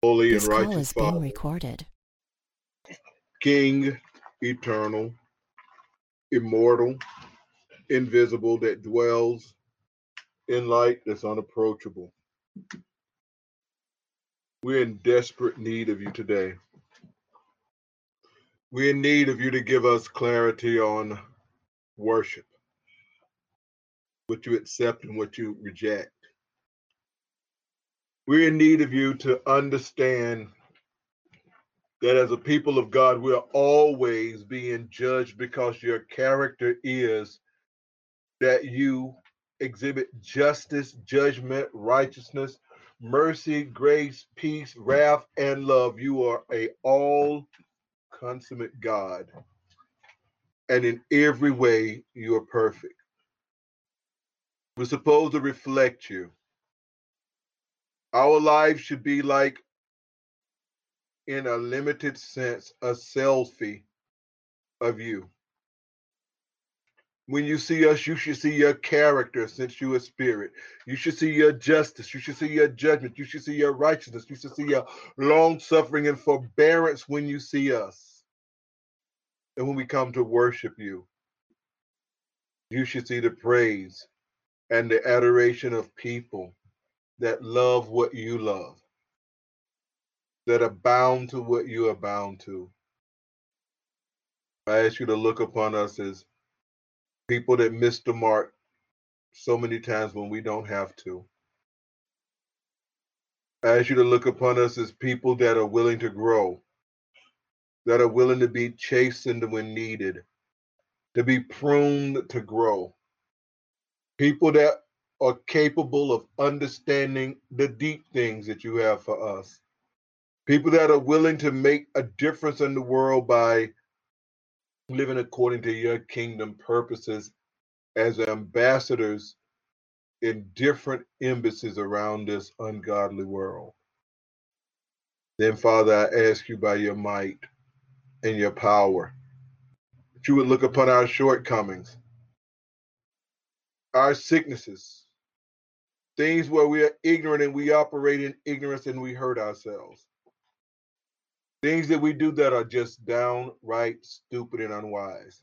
Holy and This call righteous is being Father, recorded. King, eternal, immortal, invisible, that dwells in light that's unapproachable. We're in desperate need of you today. We're in need of you to give us clarity on worship, what you accept and what you reject. We're in need of you to understand that as a people of God, we're always being judged because your character is that you exhibit justice, judgment, righteousness, mercy, grace, peace, wrath, and love. You are a all consummate God. And in every way, you are perfect. We're supposed to reflect you. Our lives should be like, in a limited sense, a selfie of you. When you see us, you should see your character, since you are spirit. You should see your justice. You should see your judgment. You should see your righteousness. You should see your long suffering and forbearance when you see us. And when we come to worship you, you should see the praise and the adoration of people that love what you love, that are bound to what you are bound to. I ask you to look upon us as people that miss the mark so many times when we don't have to. I ask you to look upon us as people that are willing to grow, that are willing to be chastened when needed, to be pruned to grow. People that are capable of understanding the deep things that you have for us. People that are willing to make a difference in the world by living according to your kingdom purposes as ambassadors in different embassies around this ungodly world. Then, Father, I ask you by your might and your power that you would look upon our shortcomings, our sicknesses, things where we are ignorant and we operate in ignorance and we hurt ourselves, things that we do that are just downright stupid and unwise.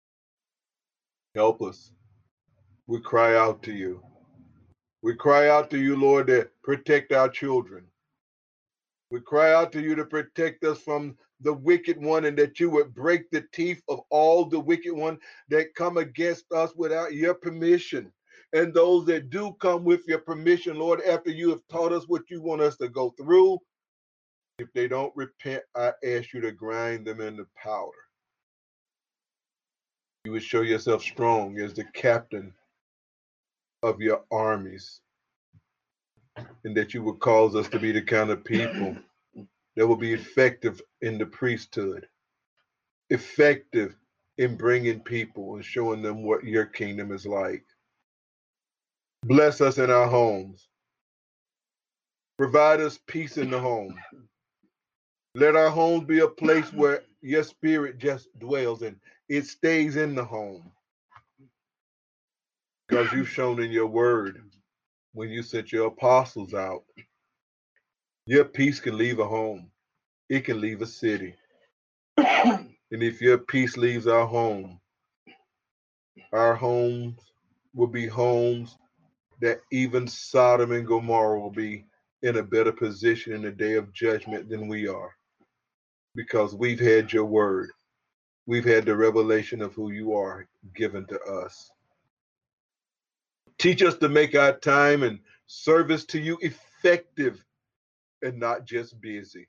Help us. We cry out to you. We cry out to you, Lord, to protect our children. We cry out to you to protect us from the wicked one, and that you would break the teeth of all the wicked one that come against us without your permission. And those that do come with your permission, Lord, after you have taught us what you want us to go through, if they don't repent, I ask you to grind them into powder. You would show yourself strong as the captain of your armies, and that you would cause us to be the kind of people that will be effective in the priesthood, effective in bringing people and showing them what your kingdom is like. Bless us in our homes. Provide us peace in the home. Let our homes be a place where your spirit just dwells and it stays in the home. Because you've shown in your word, when you sent your apostles out, your peace can leave a home. It can leave a city. And if your peace leaves our homes will be homes that even Sodom and Gomorrah will be in a better position in the day of judgment than we are. Because we've had your word. We've had the revelation of who you are given to us. Teach us to make our time and service to you effective and not just busy.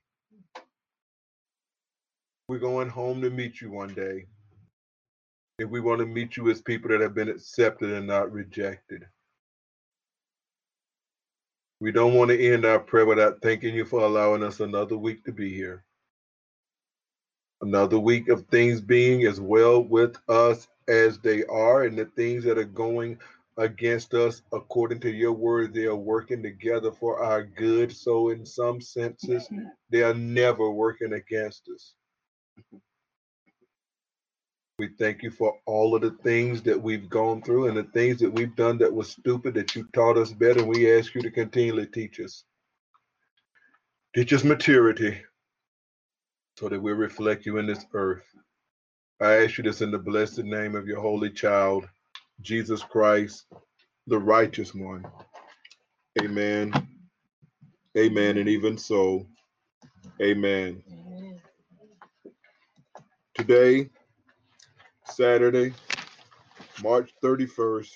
We're going home to meet you one day. And we want to meet you as people that have been accepted and not rejected. We don't want to end our prayer without thanking you for allowing us another week to be here. Another week of things being as well with us as they are, and the things that are going against us, according to your word, they are working together for our good. So in some senses, they are never working against us. We thank you for all of the things that we've gone through and the things that we've done that was stupid, that you taught us better. And we ask you to continually teach us. Teach us maturity so that we reflect you in this earth. I ask you this in the blessed name of your holy child, Jesus Christ, the righteous one. Amen. Amen. And even so, amen. Today, Saturday, March 31st,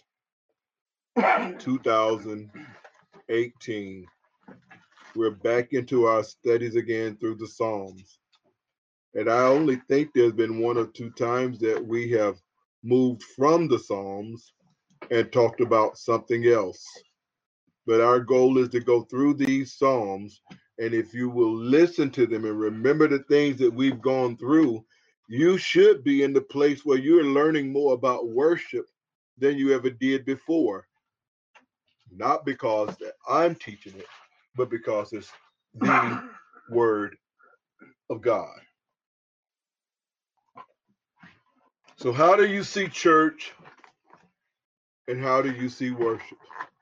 2018, we're back into our studies again through the Psalms. And I only think there's been one or two times that we have moved from the Psalms and talked about something else. But our goal is to go through these Psalms, and if you will listen to them and remember the things that we've gone through, you should be in the place where you're learning more about worship than you ever did before. Not because that I'm teaching it, but because it's the Word of God. So how do you see church and how do you see worship?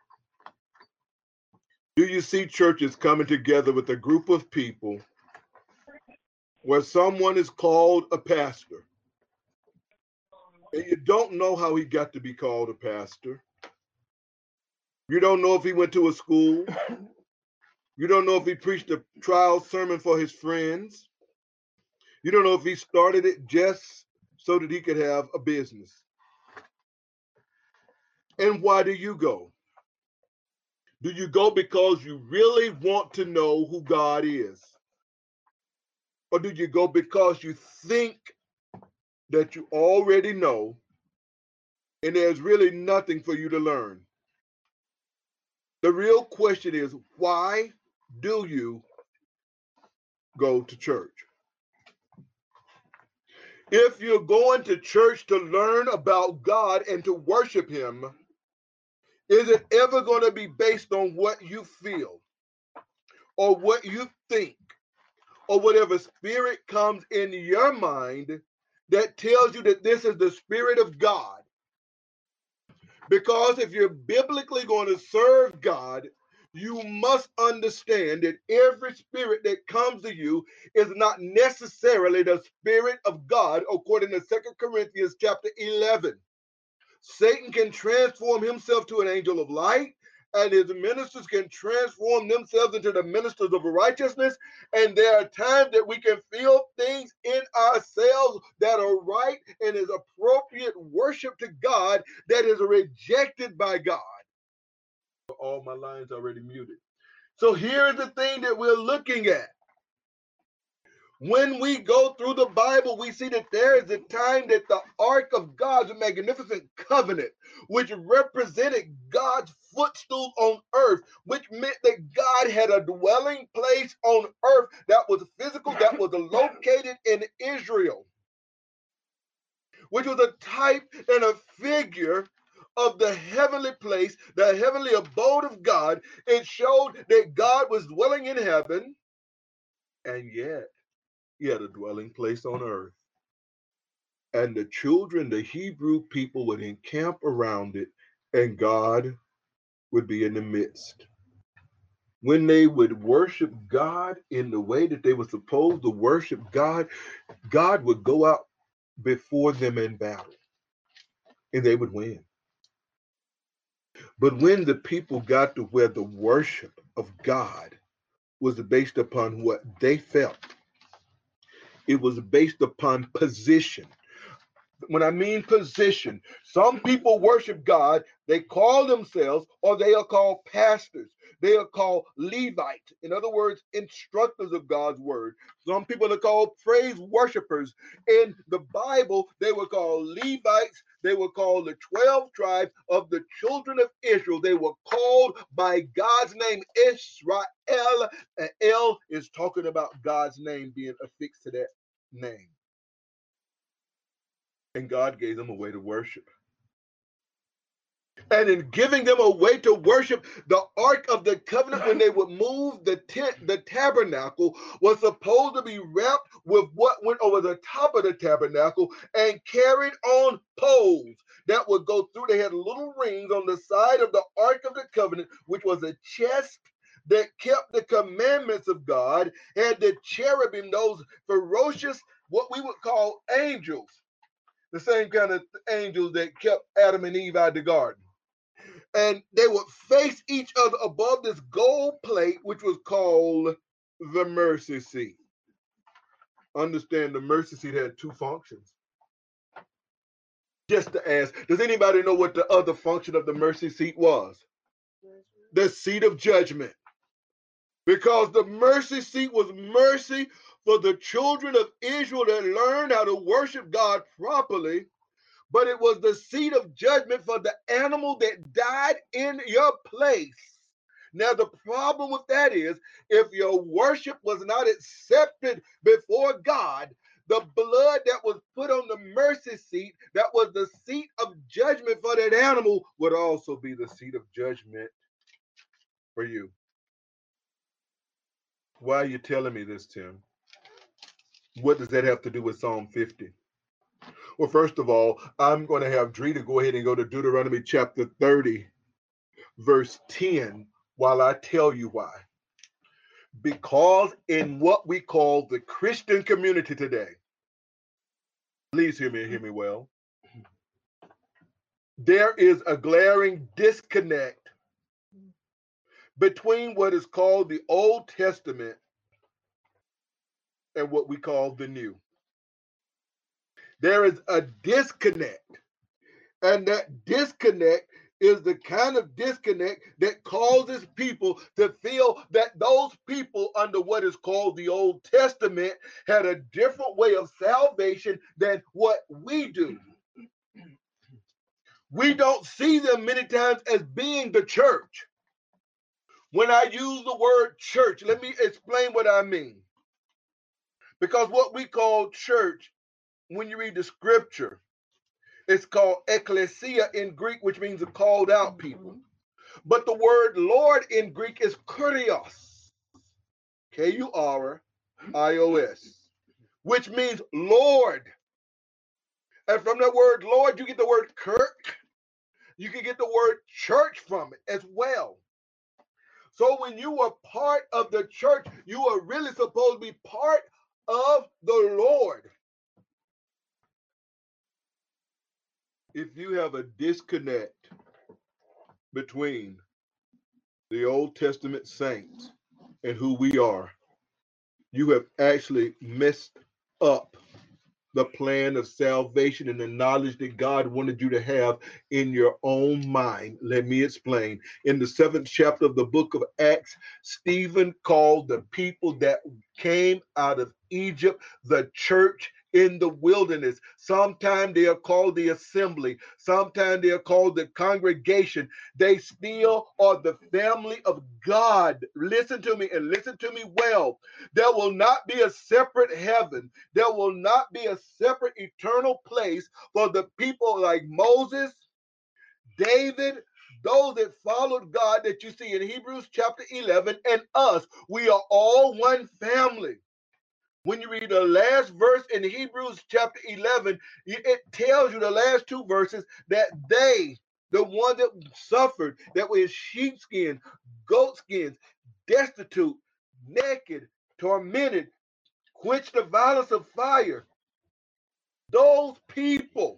Do you see churches coming together with a group of people where someone is called a pastor and you don't know how he got to be called a pastor? You don't know if he went to a school. You don't know if he preached a trial sermon for his friends. You don't know if he started it just so that he could have a business. And why do you go? Do you go because you really want to know who God is? Or do you go because you think that you already know and there's really nothing for you to learn? The real question is, why do you go to church? If you're going to church to learn about God and to worship him, is it ever going to be based on what you feel or what you think or whatever spirit comes in your mind that tells you that this is the Spirit of God? Because if you're biblically going to serve God, you must understand that every spirit that comes to you is not necessarily the Spirit of God, according to 2 Corinthians chapter 11. Satan can transform himself to an angel of light, and his ministers can transform themselves into the ministers of righteousness. And there are times that we can feel things in ourselves that are right and is appropriate worship to God that is rejected by God. All my lines already muted. So here's the thing that we're looking at. When we go through the Bible, we see that there is a time that the Ark of God's magnificent covenant, which represented God's footstool on earth, which meant that God had a dwelling place on earth that was physical, that was located in Israel, which was a type and a figure of the heavenly place, the heavenly abode of God. It showed that God was dwelling in heaven, and yet he had a dwelling place on earth. And the children, the Hebrew people, would encamp around it, and God would be in the midst. When they would worship God in the way that they were supposed to worship God, God would go out before them in battle, and they would win. But when the people got to where the worship of God was based upon what they felt, it was based upon position. When I mean position, some people worship God, they call themselves, or they are called pastors. They are called Levites. In other words, instructors of God's word. Some people are called praise worshipers. In the Bible, they were called Levites. They were called the 12 tribes of the children of Israel. They were called by God's name, Israel. And El is talking about God's name being affixed to that name. And God gave them a way to worship. And in giving them a way to worship, the Ark of the Covenant, when they would move the tent, the tabernacle, was supposed to be wrapped with what went over the top of the tabernacle and carried on poles that would go through. They had little rings on the side of the Ark of the Covenant, which was a chest that kept the commandments of God, and the cherubim, those ferocious, what we would call angels, the same kind of angels that kept Adam and Eve out of the garden. And they would face each other above this gold plate, which was called the mercy seat. Understand, the mercy seat had two functions. Just to ask, does anybody know what the other function of the mercy seat was? The seat of judgment. Because the mercy seat was mercy for the children of Israel that learned how to worship God properly, but it was the seat of judgment for the animal that died in your place. Now, the problem with that is, if your worship was not accepted before God, the blood that was put on the mercy seat, that was the seat of judgment for that animal, would also be the seat of judgment for you. Why are you telling me this, Tim? What does that have to do with Psalm 50? Well, first of all, I'm going to have Dree to go ahead and go to Deuteronomy chapter 30, verse 10, while I tell you why. Because in what we call the Christian community today, please hear me well, there is a glaring disconnect between what is called the Old Testament and what we call the New. There is a disconnect, and that disconnect is the kind of disconnect that causes people to feel that those people under what is called the Old Testament had a different way of salvation than what we do. We don't see them many times as being the church. When I use the word church, let me explain what I mean. Because what we call church, when you read the scripture, it's called ecclesia in Greek, which means a called out people. But the word Lord in Greek is kurios, K-U-R-I-O-S, which means Lord. And from that word Lord, you get the word kirk. You can get the word church from it as well. So when you are part of the church, you are really supposed to be part of the Lord. If you have a disconnect between the Old Testament saints and who we are, you have actually messed up the plan of salvation and the knowledge that God wanted you to have in your own mind. Let me explain. In the 7th chapter of the book of Acts, Stephen called the people that came out of Egypt the church in the wilderness. Sometimes they are called the assembly. Sometimes they are called the congregation. They still are the family of God. Listen to me, and listen to me well. There will not be a separate heaven. There will not be a separate eternal place for the people like Moses, David, those that followed God that you see in Hebrews chapter 11, and us. We are all one family. When you read the last verse in Hebrews chapter 11, it tells you, the last two verses, that they, the ones that suffered, that were in sheepskin, goatskins, destitute, naked, tormented, quenched the violence of fire, those people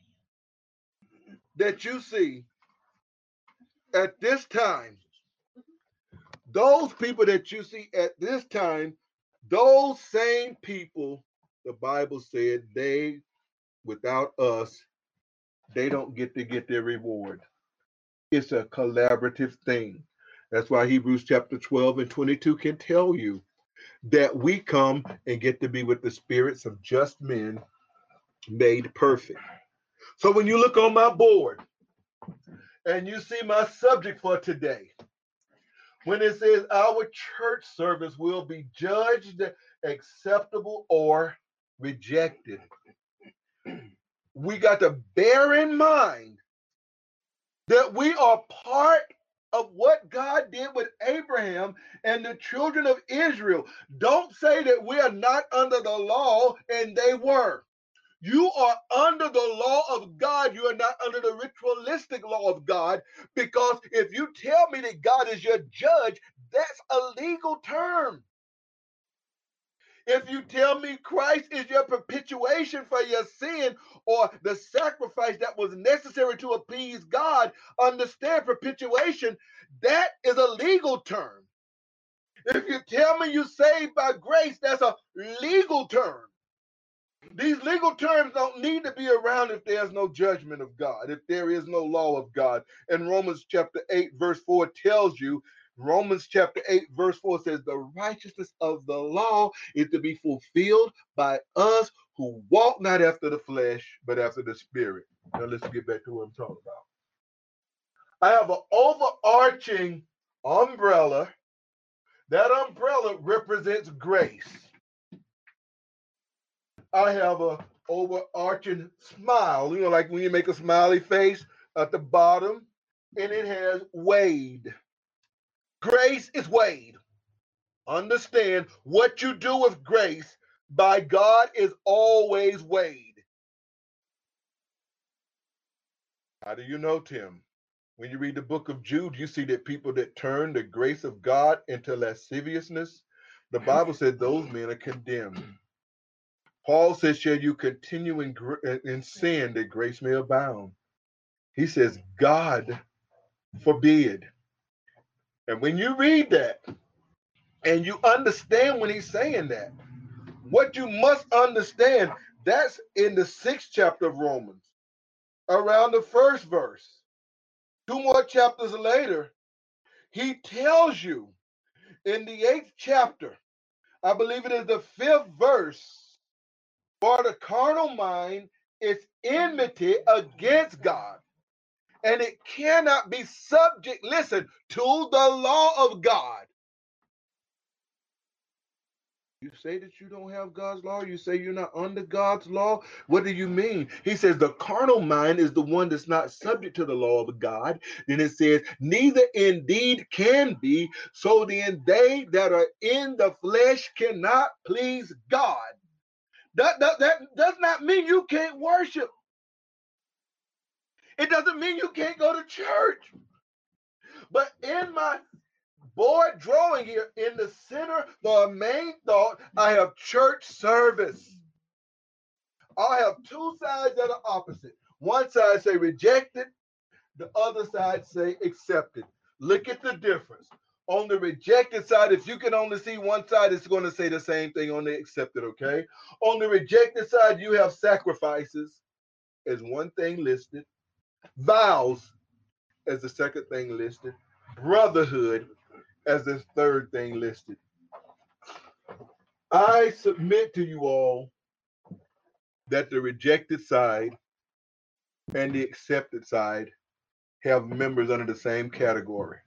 that you see at this time, those people that you see at this time, those same people, the Bible said, they, without us, they don't get their reward. It's a collaborative thing. That's why Hebrews chapter 12 and 22 can tell you that we come and get to be with the spirits of just men made perfect. So when you look on my board and you see my subject for today, when it says our church service will be judged acceptable or rejected, we got to bear in mind that we are part of what God did with Abraham and the children of Israel. Don't say that we are not under the law, and they were. You are under the law of God. You are not under the ritualistic law of God, because if you tell me that God is your judge, That's a legal term. If you tell me Christ is your perpetuation for your sin or the sacrifice that was necessary to appease God, understand perpetuation, that is a legal term. If you tell me you saved by grace, that's a legal term. These legal terms don't need to be around if there's no judgment of God, if there is no law of God. And Romans chapter 8, verse 4 tells you, Romans chapter 8, verse 4 says, the righteousness of the law is to be fulfilled by us who walk not after the flesh, but after the spirit. Now let's get back to what I'm talking about. I have an overarching umbrella. That umbrella represents grace. I have a overarching smile, like when you make a smiley face at the bottom, and it has weighed. Grace is weighed. Understand what you do with grace by God is always weighed. How do you know, Tim? When you read the book of Jude, you see that people that turn the grace of God into lasciviousness, the Bible said those men are condemned. Paul says, shall you continue in sin that grace may abound? He says, God forbid. And when you read that and you understand when he's saying that, what you must understand, that's in the 6th chapter of Romans, around the 1st verse. 2 more chapters later, he tells you in the 8th chapter, I believe it is the 5th verse, for the carnal mind is enmity against God, and it cannot be subject, listen, to the law of God. You say that you don't have God's law. You say you're not under God's law. What do you mean? He says the carnal mind is the one that's not subject to the law of God. Then it says, neither indeed can be. So then they that are in the flesh cannot please God. That does not mean you can't worship. It doesn't mean you can't go to church. But in my board drawing here, in the center, the main thought, I have church service. I have two sides that are opposite. One side say rejected, the other side say accepted. Look at the difference. On the rejected side, if you can only see one side, it's going to say the same thing on the accepted, okay? On the rejected side, you have sacrifices as one thing listed, vows as the second thing listed, brotherhood as the third thing listed. I submit to you all that the rejected side and the accepted side have members under the same category.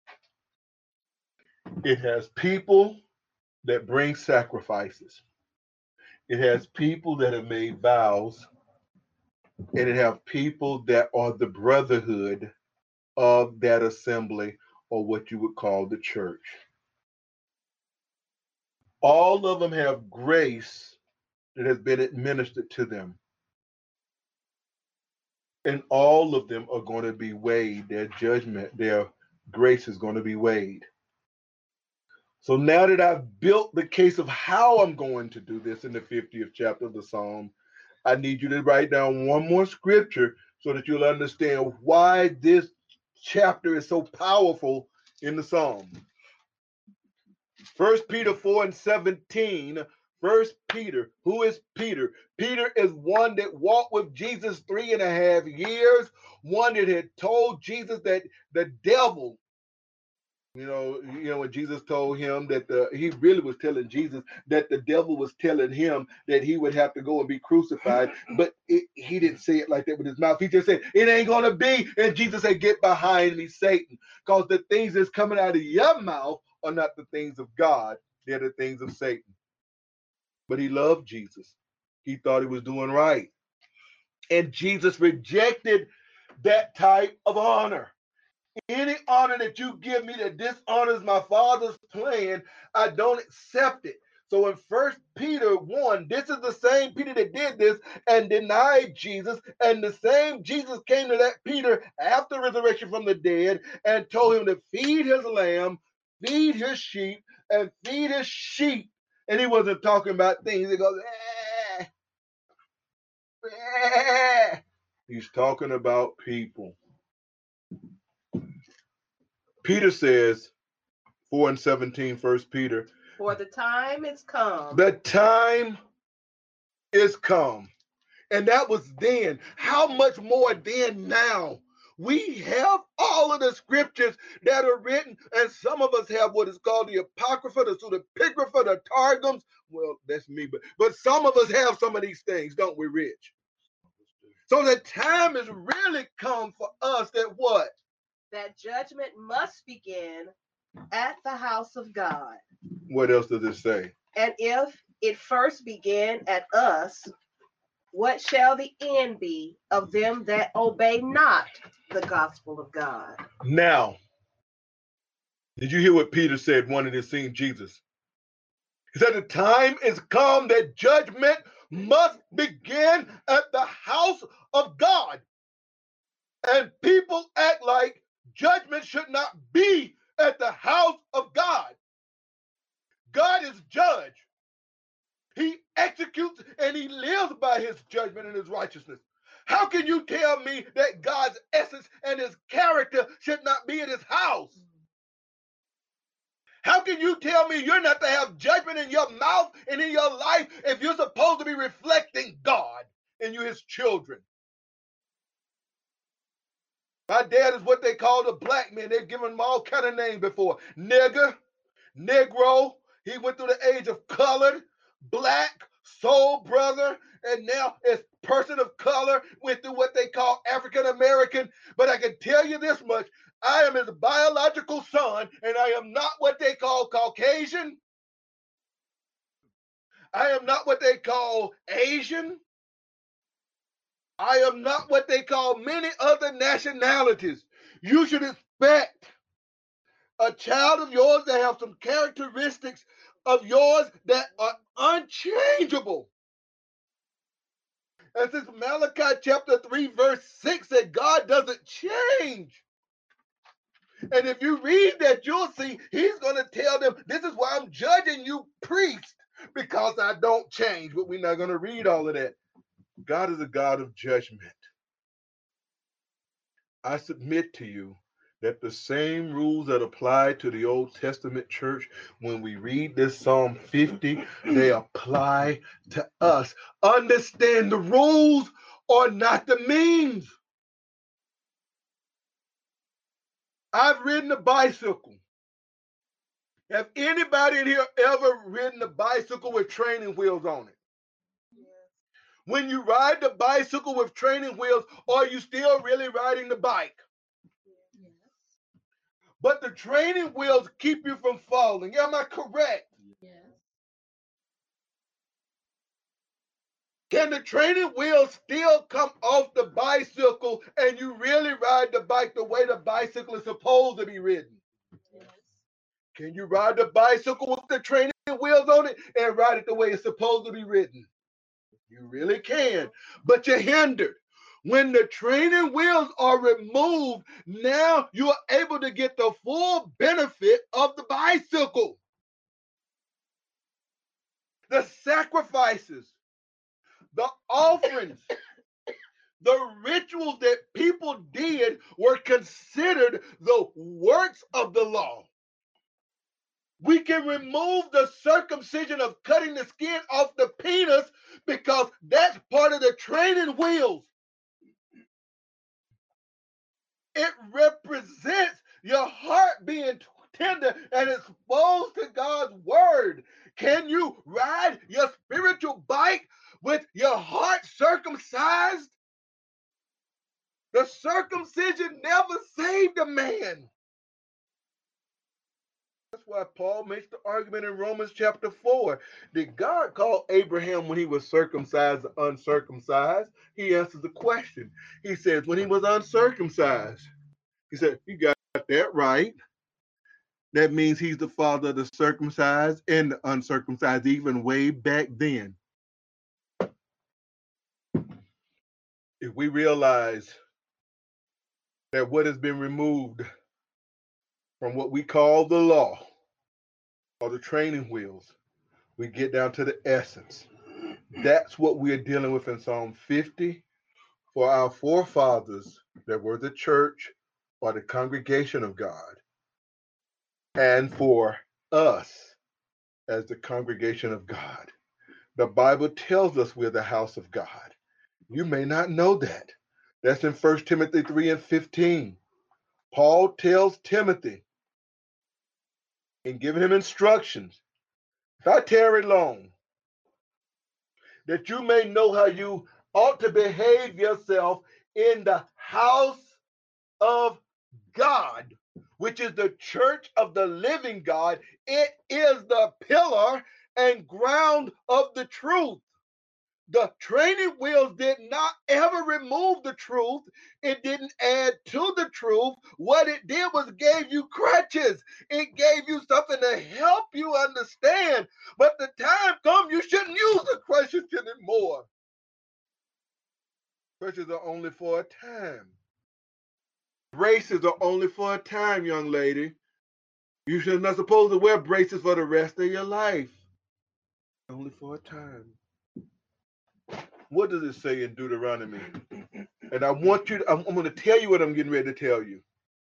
It has people that bring sacrifices. It has people that have made vows, and it has people that are the brotherhood of that assembly, or what you would call the church. All of them have grace that has been administered to them. And all of them are going to be weighed. Their judgment, their grace is going to be weighed. So now that I've built the case of how I'm going to do this in the 50th chapter of the Psalm, I need you to write down one more scripture so that you'll understand why this chapter is so powerful in the Psalm. 1 Peter 4:17. 1 Peter. Who is Peter? Peter is one that walked with Jesus 3.5 years, one that had told Jesus that the devil, when Jesus told him that he really was telling Jesus that the devil was telling him that he would have to go and be crucified, but he didn't say it like that with his mouth. He just said, it ain't going to be. And Jesus said, get behind me, Satan, because the things that's coming out of your mouth are not the things of God. They're the things of Satan. But he loved Jesus. He thought he was doing right. And Jesus rejected that type of honor. Any honor that you give me that dishonors my Father's plan, I don't accept it. So in 1 Peter 1, this is the same Peter that did this and denied Jesus. And the same Jesus came to that Peter after resurrection from the dead and told him to feed his lamb, feed his sheep and feed his sheep. And he wasn't talking about things that goes, he's talking about people. Peter says, 4:17, 1 Peter. For the time is come. The time is come. And that was then. How much more then now? We have all of the scriptures that are written, and some of us have what is called the Apocrypha, the Pseudepigrapha, the Targums. Well, that's me, but some of us have some of these things, don't we, Rich? So the time has really come for us that what? That judgment must begin at the house of God. What else does it say? And if it first began at us, what shall the end be of them that obey not the gospel of God? Now, did you hear what Peter said, wanting to see Jesus? He said, the time is come that judgment must begin at the house of God. And people act like judgment should not be at the house of God. God is judge. He executes and he lives by his judgment and his righteousness. How can you tell me that God's essence and his character should not be in his house? How can you tell me you're not to have judgment in your mouth and in your life if you're supposed to be reflecting God and you his children? My dad is what they call the black man. They've given him all kind of names before. Nigger, Negro. He went through the age of colored, black, soul brother, and now as person of color went through what they call African American. But I can tell you this much. I am his biological son, and I am not what they call Caucasian. I am not what they call Asian. I am not what they call many other nationalities. You should expect a child of yours to have some characteristics of yours that are unchangeable. And since Malachi chapter 3 verse 6 said God doesn't change. And if you read that, you'll see he's going to tell them, this is why I'm judging you, priest, because I don't change. But we're not going to read all of that. God is a God of judgment. I submit to you that the same rules that apply to the Old Testament church, when we read this Psalm 50, they apply to us. Understand the rules are not the means. I've ridden a bicycle. Have anybody in here ever ridden a bicycle with training wheels on it? Yes. When you ride the bicycle with training wheels, are you still really riding the bike? Yes. But the training wheels keep you from falling. Am I correct? Yes. Can the training wheels still come off the bicycle and you really ride the bike the way the bicycle is supposed to be ridden? Yes. Can you ride the bicycle with the training wheels on it and ride it the way it's supposed to be ridden? You really can, but you're hindered. When the training wheels are removed, now you are able to get the full benefit of the bicycle. The sacrifices, the offerings, the rituals that people did were considered the works of the law. We can remove the circumcision of cutting the skin off the penis because that's part of the training wheels. It represents your heart being tender and exposed to God's word. Can you ride your spiritual bike with your heart circumcised? The circumcision never saved a man. That's why Paul makes the argument in Romans chapter 4. Did God call Abraham when he was circumcised uncircumcised? He answers the question. He says, when he was uncircumcised. He said, you got that right. That means he's the father of the circumcised and the uncircumcised, even way back then. If we realize that what has been removed from what we call the law or the training wheels. We get down to the essence. That's what we're dealing with in Psalm 50 for our forefathers that were the church or the congregation of God, and for us as the congregation of God. The Bible tells us we're the house of God. You may not know that. That's in 1 Timothy 3 and 15. Paul tells Timothy in giving him instructions, if I tarry long, that you may know how you ought to behave yourself in the house of God, which is the church of the living God. It is the pillar and ground of the truth. The training wheels did not ever remove the truth. It didn't add to the truth. What it did was gave you crutches. It gave you something to help you understand. But the time comes, you shouldn't use the crutches anymore. Crutches are only for a time. Braces are only for a time, young lady. You should not supposed to wear braces for the rest of your life. Only for a time. What does it say in Deuteronomy? And I'm going to tell you what I'm getting ready to tell you.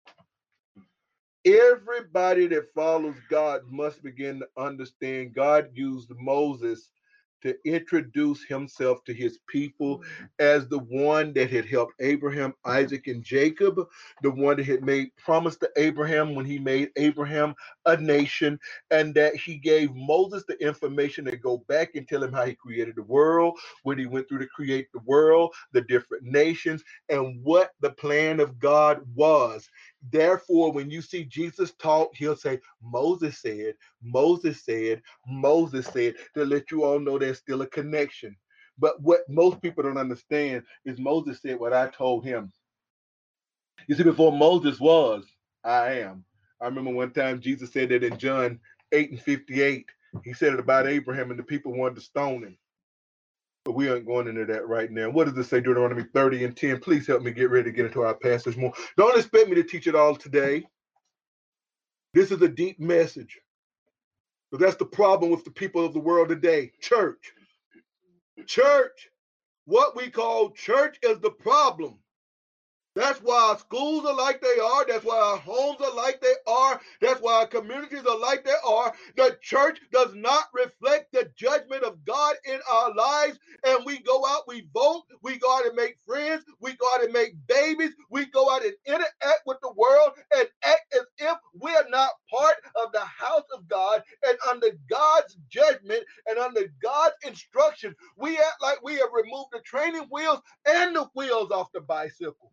Everybody that follows God must begin to understand God used Moses to introduce himself to his people as the one that had helped Abraham, Isaac, and Jacob, the one that had made promise to Abraham when he made Abraham a nation, and that he gave Moses the information to go back and tell him how he created the world, what he went through to create the world, the different nations, and what the plan of God was. Therefore, when you see Jesus talk, he'll say, Moses said, Moses said, Moses said, to let you all know there's still a connection. But what most people don't understand is Moses said what I told him. You see, before Moses was, I am. I remember one time Jesus said that in John 8 and 58. He said it about Abraham and the people wanted to stone him. But we aren't going into that right now. What does it say, Deuteronomy 30 and 10? Please help me get ready to get into our passage more. Don't expect me to teach it all today. This is a deep message. But that's the problem with the people of the world today. Church. Church. What we call church is the problem. That's why our schools are like they are. That's why our homes are like they are. That's why our communities are like they are. The church does not reflect the judgment of God in our lives. And we go out, we vote, we go out and make friends, we go out and make babies, we go out and interact with the world and act as if we're not part of the house of God and under God's judgment and under God's instruction. We act like we have removed the training wheels and the wheels off the bicycle.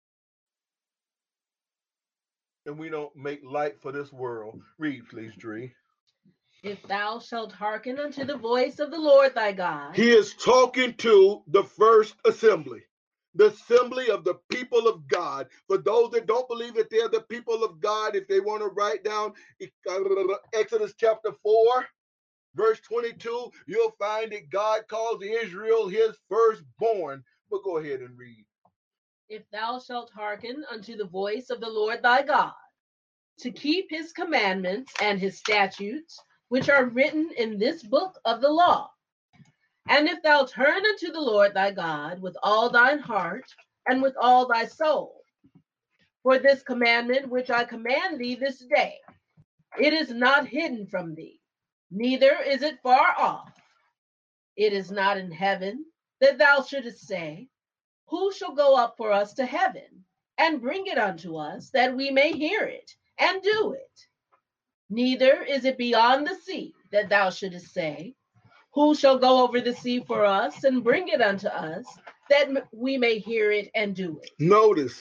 And we don't make light for this world. Read, please, Dree. If thou shalt hearken unto the voice of the Lord thy God. He is talking to the first assembly, the assembly of the people of God. For those that don't believe that they're the people of God, if they want to write down Exodus chapter 4, verse 22, you'll find that God calls Israel his firstborn. But go ahead and read. If thou shalt hearken unto the voice of the Lord thy God, to keep his commandments and his statutes, which are written in this book of the law. And if thou turn unto the Lord thy God with all thine heart and with all thy soul, for this commandment which I command thee this day, it is not hidden from thee, neither is it far off. It is not in heaven, that thou shouldest say, who shall go up for us to heaven and bring it unto us, that we may hear it and do it? Neither is it beyond the sea, that thou shouldest say, who shall go over the sea for us and bring it unto us, that we may hear it and do it? Notice,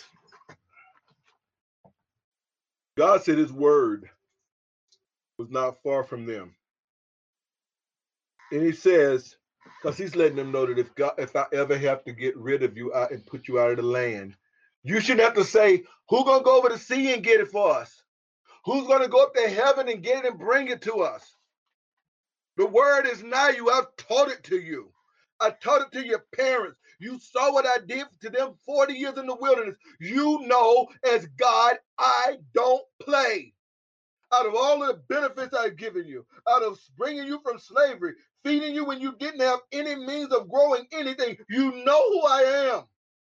God said his word was not far from them. And he says, because he's letting them know that if I ever have to get rid of you and put you out of the land, you shouldn't have to say, who's going to go over the sea and get it for us? Who's going to go up to heaven and get it and bring it to us? The word is nigh you. I've taught it to you. I taught it to your parents. You saw what I did to them 40 years in the wilderness. You know, as God, I don't play. out of all of the benefits I've given you, out of bringing you from slavery, feeding you when you didn't have any means of growing anything. You know who I am.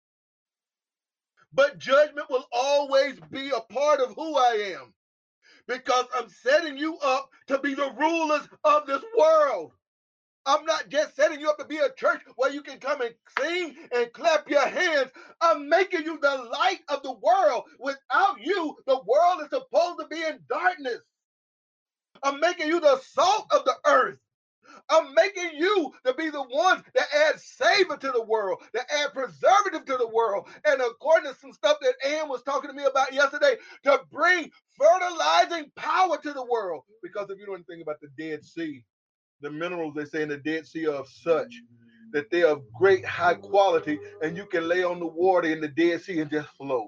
But judgment will always be a part of who I am, because I'm setting you up to be the rulers of this world. I'm not just setting you up to be a church where you can come and sing and clap your hands. I'm making you the light of the world. Without you, the world is supposed to be in darkness. I'm making you the salt of the earth. I'm making you to be the ones that add savor to the world, that add preservative to the world. And according to some stuff that Ann was talking to me about yesterday, to bring fertilizing power to the world. Because if you know anything about the Dead Sea, the minerals they say in the Dead Sea are of such that they are of great high quality, and you can lay on the water in the Dead Sea and just float.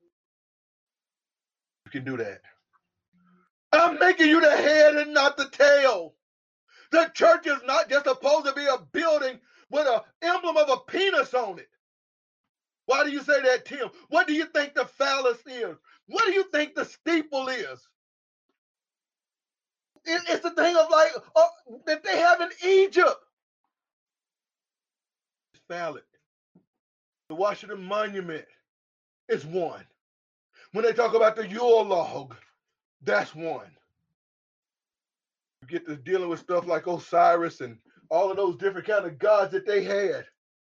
You can do that. I'm making you the head and not the tail. The church is not just supposed to be a building with an emblem of a penis on it. Why do you say that, Tim? What do you think the phallus is? What do you think the steeple is? It's the thing of like that they have in Egypt. It's phallic. The Washington Monument is one. When they talk about the Yule log, that's one. You get to dealing with stuff like Osiris and all of those different kind of gods that they had.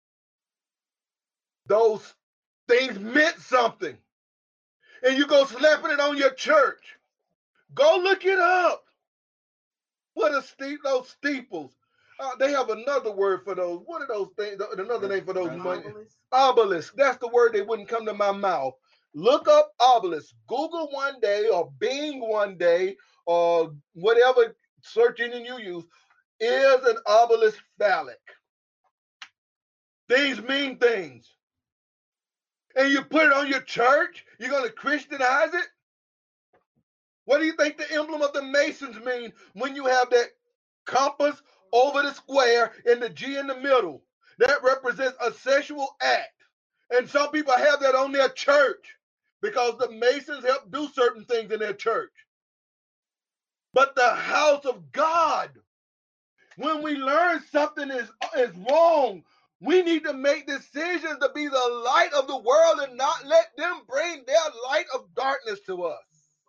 Those things meant something. And you go slapping it on your church. Go look it up. What are those steeples? They have another word for those. What are those things? Another name for those money. Obelisk. That's the word that wouldn't come to my mouth. Look up obelisk. Google one day or Bing one day or whatever search engine you use. Is an obelisk phallic? Things mean things. And you put it on your church? You're going to Christianize it? What do you think the emblem of the Masons mean when you have that compass over the square and the G in the middle? That represents a sexual act. And some people have that on their church because the Masons help do certain things in their church. But the house of God, when we learn something is wrong, we need to make decisions to be the light of the world and not let them bring their light of darkness to us.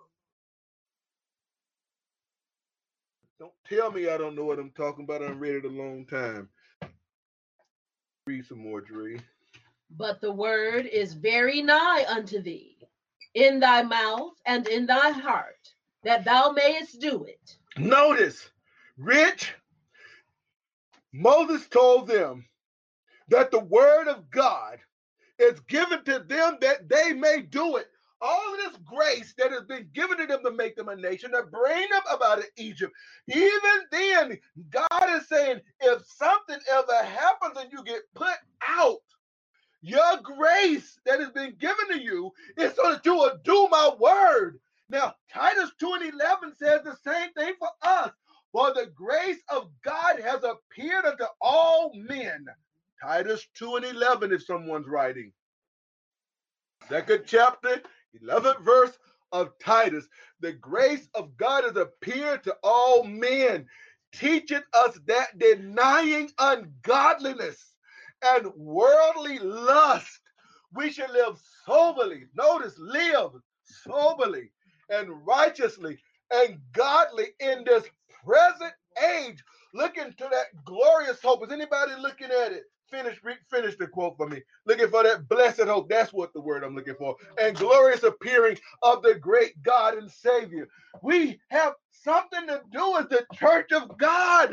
Don't tell me I don't know what I'm talking about. I'm read it a long time. Read some more, Dre. But the word is very nigh unto thee, in thy mouth and in thy heart, that thou mayest do it. Notice, Rich, Moses told them that the word of God is given to them that they may do it. All of this grace that has been given to them to make them a nation, to bring them up out of Egypt. Even then, God is saying, if something ever happens and you get put out, your grace that has been given to you is so that you will do my word. Now, Titus 2:11 says the same thing for us. For the grace of God has appeared unto all men. Titus 2:11 if someone's writing. Second chapter, 11th verse of Titus. The grace of God has appeared to all men, teaching us that denying ungodliness and worldly lust, we should live soberly. Notice, live soberly and righteously and godly in this present age, looking to that glorious hope. Is anybody looking at it? Finish the quote for me. Looking for that blessed hope. That's what the word I'm looking for. And glorious appearing of the great God and Savior. We have something to do as the church of God.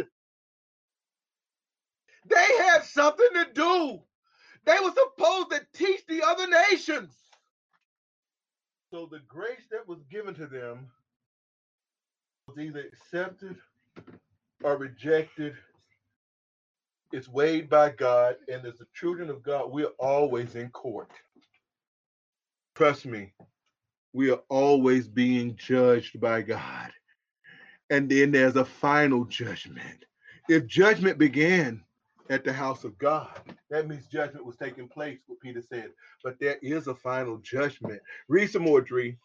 They had something to do. They were supposed to teach the other nations. So the grace that was given to them was either accepted or rejected. It's weighed by God, and as the children of God, we're always in court. Trust me, we are always being judged by God. And then there's a final judgment. If judgment began at the house of God, that means judgment was taking place, what Peter said. But there is a final judgment. Read some more, Dree.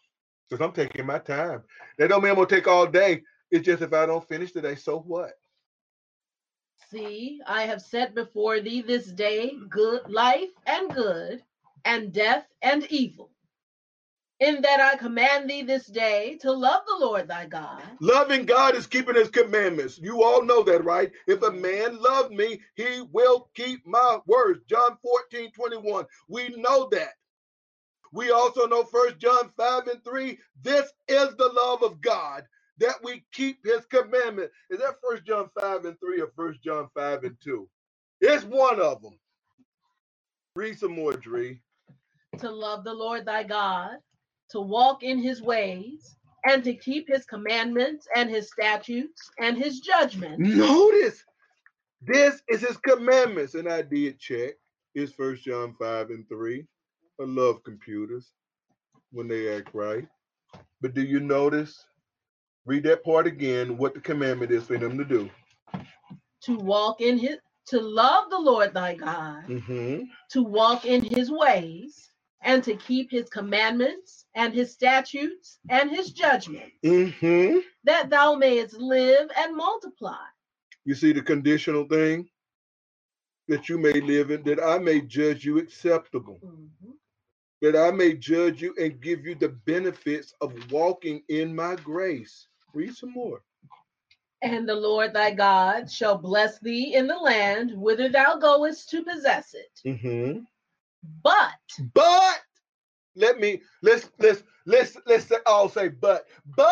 Because I'm taking my time. That don't mean I'm going to take all day. It's just if I don't finish today, so what? See, I have set before thee this day good life and good, and death and evil. In that I command thee this day to love the Lord thy God. Loving God is keeping his commandments. You all know that, right? If a man love me, he will keep my words. John 14:21. We know that. We also know 1 John 5:3. This is the love of God, that we keep his commandment. Is that 1 John 5:3 or 1 John 5:2? It's one of them. Read some more, Dree. To love the Lord thy God, to walk in his ways, and to keep his commandments and his statutes and his judgments. Notice, this is his commandments. And I did check. It's 1 John 5:3. I love computers when they act right. But do you notice? Read that part again, what the commandment is for them to do. To love the Lord thy God, to walk in his ways, and to keep his commandments and his statutes and his judgments, that thou mayest live and multiply. You see the conditional thing? That you may live in, that I may judge you acceptable. That I may judge you and give you the benefits of walking in my grace. Read some more. And the Lord thy God shall bless thee in the land whither thou goest to possess it. But let's all say but.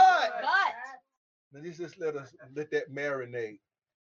Now just let that marinate.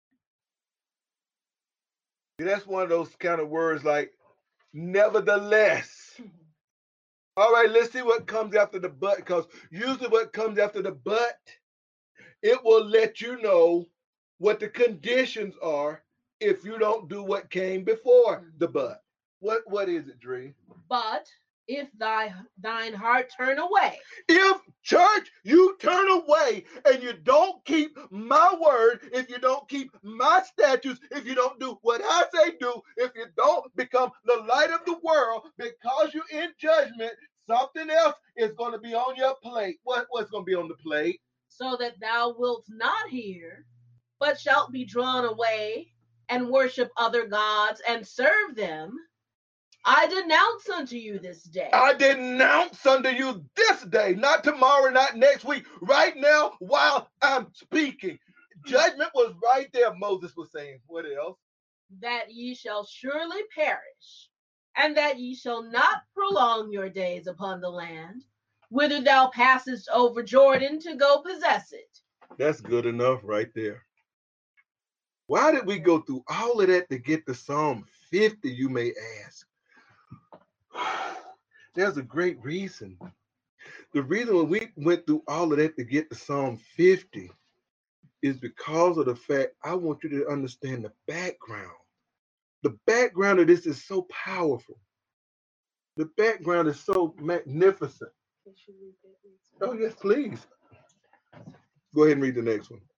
That's one of those kind of words like nevertheless. All right, let's see what comes after the but, because usually what comes after the but, it will let you know what the conditions are if you don't do what came before the but. What is it, Dree? But if thine heart turn away. If, church, you turn away and you don't keep my word, if you don't keep my statutes, if you don't do what I say do, if you don't become the light of the world because you're in judgment, something else is going to be on your plate. What's going to be on the plate? So that thou wilt not hear, but shalt be drawn away and worship other gods and serve them. I denounce unto you this day. I denounce unto you this day, not tomorrow, not next week, right now while I'm speaking. Judgment was right there, Moses was saying. What else? That ye shall surely perish, and that ye shall not prolong your days upon the land, whither thou passest over Jordan to go possess it. That's good enough right there. Why did we go through all of that to get to Psalm 50, you may ask? There's a great reason. The reason we went through all of that to get to Psalm 50 is because of the fact I want you to understand the background. The background of this is so powerful. The background is so magnificent. Oh, yes, please. Go ahead and read the next one.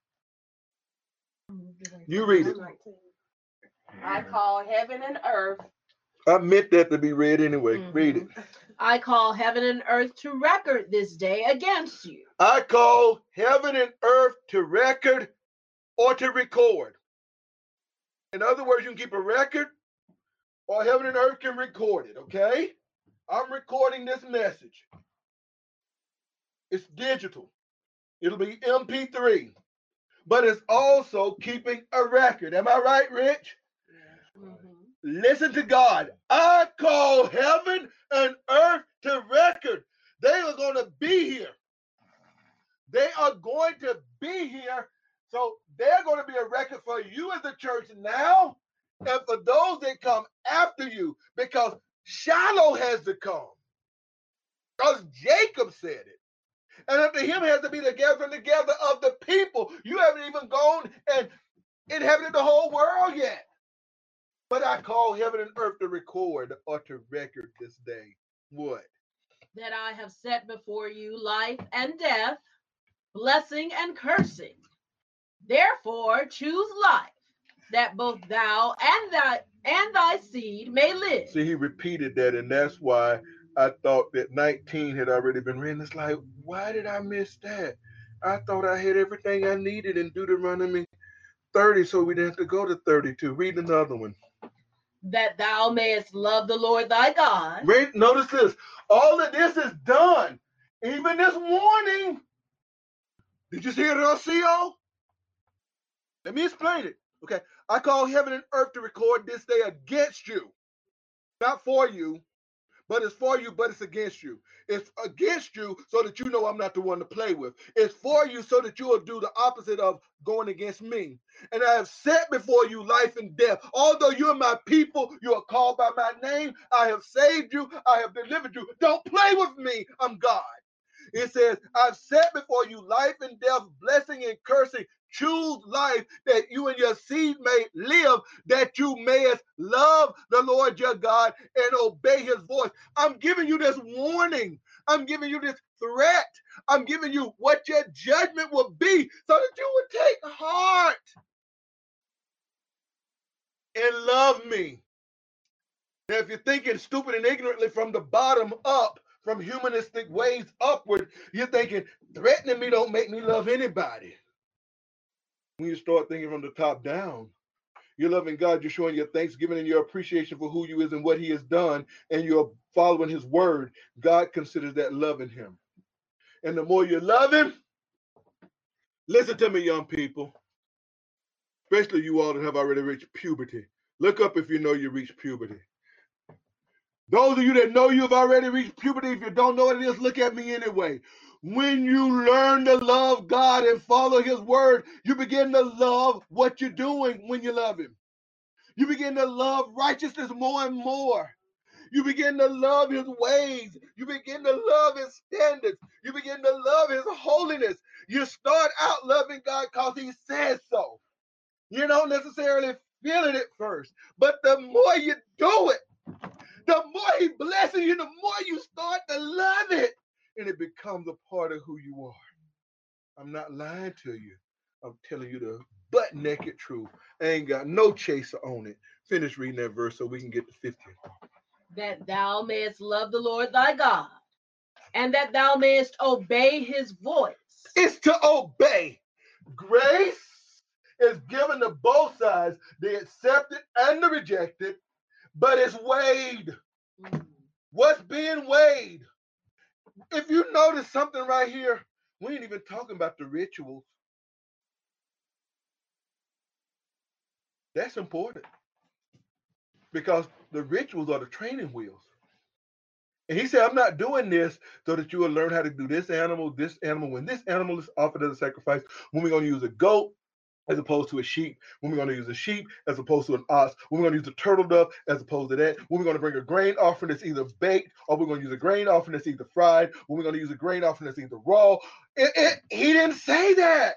You read it. I call heaven and earth. I meant that to be read anyway. Read it. I call heaven and earth to record this day against you. I call heaven and earth to record or to record. In other words, you can keep a record or heaven and earth can record it, okay? I'm recording this message. It's digital. It'll be MP3. But it's also keeping a record. Am I right, Rich? Listen to God. I call heaven and earth to record. They are going to be here. They are going to be here. So they're going to be a record for you as a church now and for those that come after you, because Shiloh has to come. Because Jacob said it. And after him has to be the gathering together of the people. You haven't even gone and inhabited the whole world yet. But I call heaven and earth to record or to record this day. What? That I have set before you life and death, blessing and cursing. Therefore choose life, that both thou and thy seed may live. See, he repeated that, and that's why I thought that 19 had already been written. It's like, why did I miss that? I thought I had everything I needed in Deuteronomy 30, so we didn't have to go to 32. Read another one. That thou mayest love the Lord thy God. Notice this. All of this is done. Even this warning. Did you see it on CO? Let me explain it. Okay. I call heaven and earth to record this day against you. Not for you, but it's for you, but it's against you. It's against you so that you know I'm not the one to play with. It's for you so that you will do the opposite of going against me. And I have set before you life and death. Although you're my people, you are called by my name. I have saved you. I have delivered you. Don't play with me. I'm God. It says, I've set before you life and death, blessing and cursing. Choose life that you and your seed may live, that you mayest love the Lord your God and obey his voice. I'm giving you this warning. I'm giving you this threat. I'm giving you what your judgment will be so that you would take heart and love me. Now, if you're thinking stupid and ignorantly from the bottom up, from humanistic ways upward, you're thinking threatening me don't make me love anybody. When you start thinking from the top down, you're loving God, you're showing your thanksgiving and your appreciation for who you is and what he has done, and you're following his word. God considers that loving him. And the more you love him, listen to me, young people, especially you all that have already reached puberty. Look up if you know you reached puberty. Those of you that know you've already reached puberty, if you don't know what it is, look at me anyway. When you learn to love God and follow his word, you begin to love what you're doing when you love him. You begin to love righteousness more and more. You begin to love his ways. You begin to love his standards. You begin to love his holiness. You start out loving God because he says so. You don't necessarily feel it at first, but the more you do it, the more he blesses you, the more you start to love it. And it becomes a part of who you are. I'm not lying to you. I'm telling you the butt naked truth. I ain't got no chaser on it. Finish reading that verse so we can get to 50. That thou mayest love the Lord thy God, and that thou mayest obey his voice. It's to obey. Grace is given to both sides, the accepted and the rejected, but it's weighed. What's being weighed? If you notice something right here, we ain't even talking about the rituals. That's important because the rituals are the training wheels. And he said, I'm not doing this so that you will learn how to do this animal. When this animal is offered as a sacrifice, when we're going to use a goat as opposed to a sheep, when we're going to use a sheep as opposed to an ox, when we're going to use a turtle dove as opposed to that, when we're going to bring a grain offering that's either baked or we're going to use a grain offering that's either fried, when we're going to use a grain offering that's either raw. He didn't say that.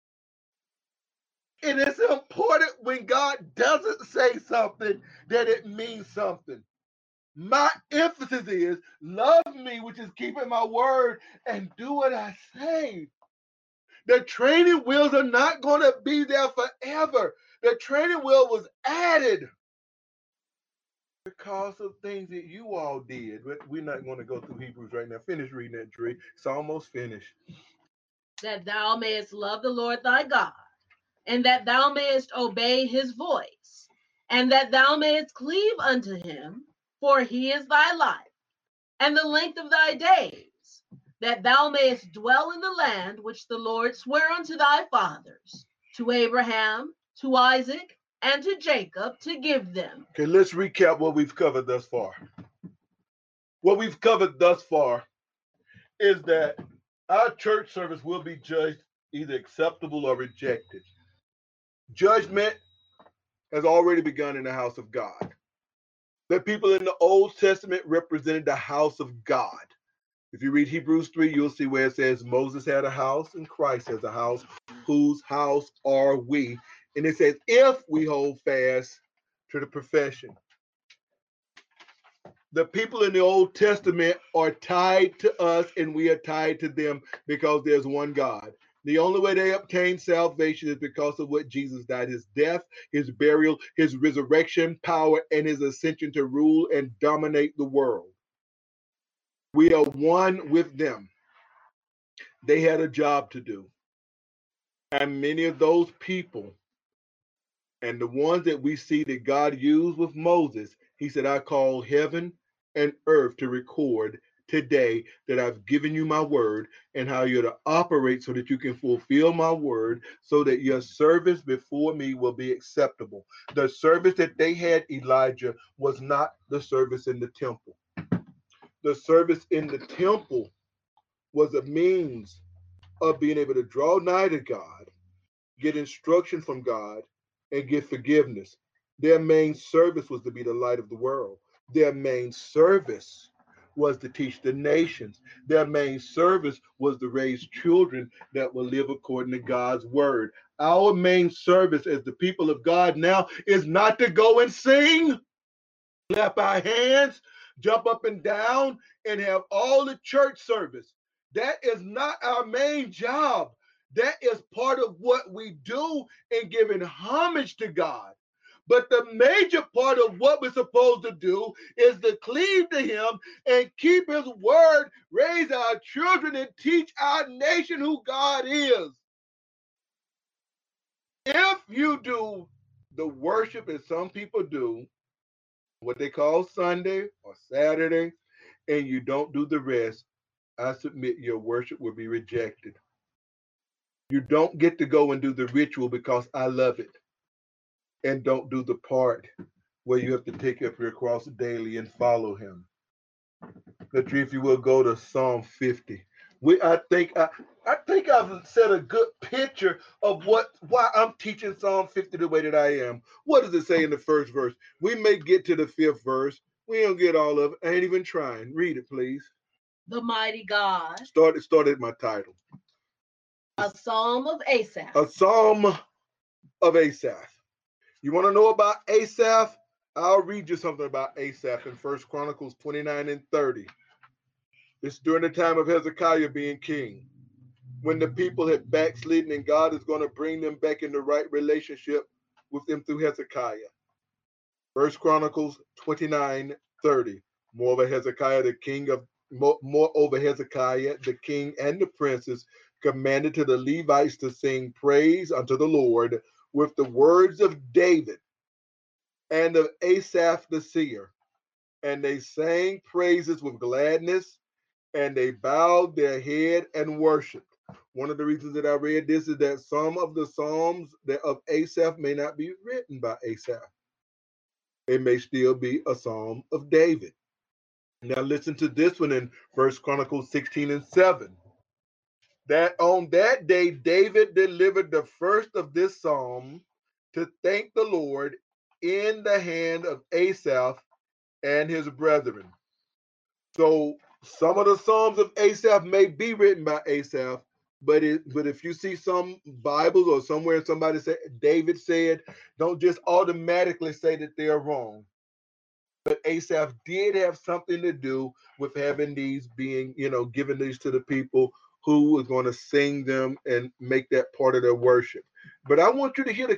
And it's important when God doesn't say something that it means something. My emphasis is love me, which is keeping my word, and do what I say. The training wheels are not going to be there forever. The training wheel was added because of things that you all did. But we're not going to go through Hebrews right now. Finish reading that, Dre. It's almost finished. That thou mayest love the Lord thy God, and that thou mayest obey his voice, and that thou mayest cleave unto him, for he is thy life, and the length of thy days, that thou mayest dwell in the land which the Lord sware unto thy fathers, to Abraham, to Isaac, and to Jacob, to give them. Okay, let's recap what we've covered thus far. What we've covered thus far is that our church service will be judged either acceptable or rejected. Judgment has already begun in the house of God. The people in the Old Testament represented the house of God. If you read Hebrews 3, you'll see where it says Moses had a house and Christ has a house. Whose house are we? And it says, if we hold fast to the profession. The people in the Old Testament are tied to us and we are tied to them because there's one God. The only way they obtain salvation is because of what Jesus died, his death, his burial, his resurrection, power, and his ascension to rule and dominate the world. We are one with them. They had a job to do. And many of those people, and the ones that we see that God used with Moses, he said, I call heaven and earth to record today that I've given you my word and how you're to operate so that you can fulfill my word so that your service before me will be acceptable. The service that they had, Elijah, was not the service in the temple. The service in the temple was a means of being able to draw nigh to God, get instruction from God, and get forgiveness. Their main service was to be the light of the world. Their main service was to teach the nations. Their main service was to raise children that will live according to God's word. Our main service as the people of God now is not to go and sing, clap our hands, jump up and down, and have all the church service. That is not our main job. That is part of what we do in giving homage to God. But the major part of what we're supposed to do is to cleave to him and keep his word, raise our children, and teach our nation who God is. If you do the worship as some people do, what they call Sunday or Saturday, and you don't do the rest, I submit your worship will be rejected. You don't get to go and do the ritual because I love it, and don't do the part where you have to take up your cross daily and follow him. Petri, if you will go to Psalm 50. I think I've set a good picture of why I'm teaching Psalm 50 the way that I am. What does it say in the first verse? We may get to the fifth verse. We don't get all of it. I ain't even trying. Read it, please. The mighty God. Started my title. A psalm of Asaph. A psalm of Asaph. You want to know about Asaph? I'll read you something about Asaph in 1 Chronicles 29 and 30. It's during the time of Hezekiah being king, when the people had backslidden, and God is going to bring them back in the right relationship with them through Hezekiah. 1 Chronicles 29:30. Moreover, Hezekiah, the king and the princes commanded to the Levites to sing praise unto the Lord with the words of David and of Asaph the seer. And they sang praises with gladness, and they bowed their head and worshiped. One of the reasons that I read this is that some of the psalms of Asaph may not be written by Asaph. It may still be a psalm of David. Now listen to this one in 1 Chronicles 16 and 7. That on that day David delivered the first of this psalm to thank the Lord in the hand of Asaph and his brethren. So some of the psalms of Asaph may be written by Asaph, but if you see some Bibles or somewhere somebody say David said, don't just automatically say that they're wrong. But Asaph did have something to do with having these being, giving these to the people who are going to sing them and make that part of their worship. But I want you to hear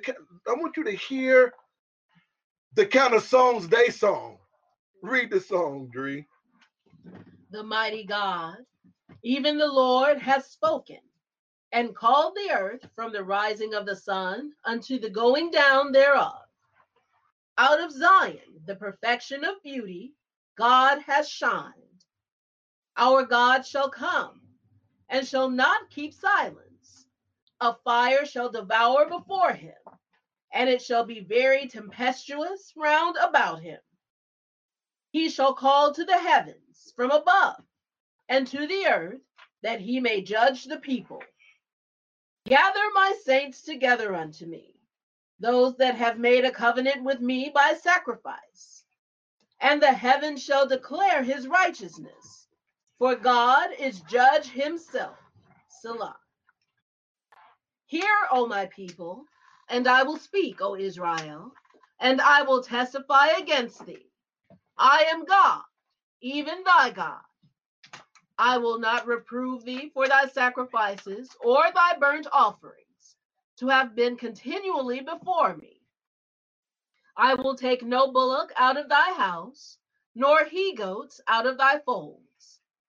the kind of songs they sung. Read the song, Dree. The mighty God, even the Lord, has spoken, and called the earth from the rising of the sun unto the going down thereof. Out of Zion, the perfection of beauty, God has shined. Our God shall come, and shall not keep silence. A fire shall devour before him, and it shall be very tempestuous round about him. He shall call to the heavens from above, and to the earth, that he may judge the people. Gather my saints together unto me, those that have made a covenant with me by sacrifice. And the heavens shall declare his righteousness, for God is judge himself. Selah. Hear, O my people, and I will speak, O Israel, and I will testify against thee. I am God, even thy God. I will not reprove thee for thy sacrifices or thy burnt offerings, to have been continually before me. I will take no bullock out of thy house, nor he goats out of thy folds.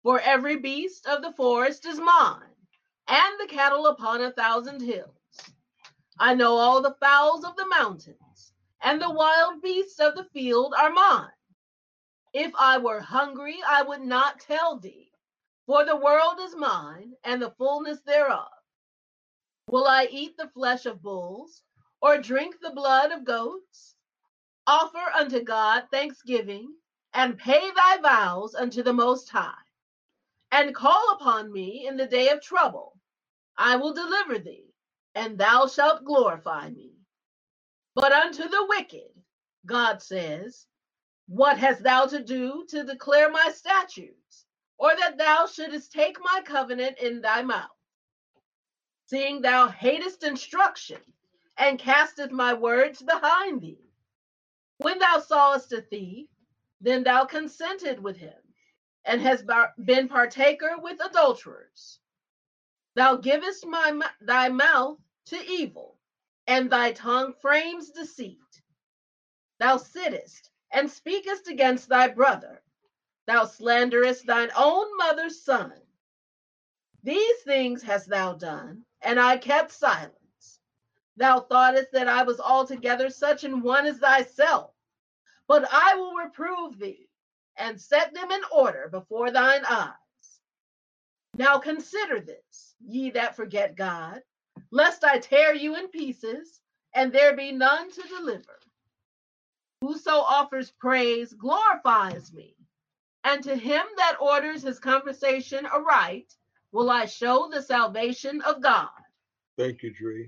For every beast of the forest is mine, and the cattle upon 1,000 hills. I know all the fowls of the mountains, and the wild beasts of the field are mine. If I were hungry, I would not tell thee, for the world is mine, and the fullness thereof. Will I eat the flesh of bulls, or drink the blood of goats? Offer unto God thanksgiving, and pay thy vows unto the Most High, and call upon me in the day of trouble. I will deliver thee, and thou shalt glorify me. But unto the wicked, God says, what hast thou to do to declare my statutes, or that thou shouldest take my covenant in thy mouth? Seeing thou hatest instruction, and casteth my words behind thee. When thou sawest a thief, then thou consented with him, and hast been partaker with adulterers. Thou givest thy mouth to evil, and thy tongue frames deceit. Thou sittest and speakest against thy brother. Thou slanderest thine own mother's son. These things hast thou done, and I kept silence. Thou thoughtest that I was altogether such an one as thyself, but I will reprove thee, and set them in order before thine eyes. Now consider this, ye that forget God, lest I tear you in pieces, and there be none to deliver. Whoso offers praise glorifies me, and to him that orders his conversation aright will I show the salvation of God. Thank you, Dre.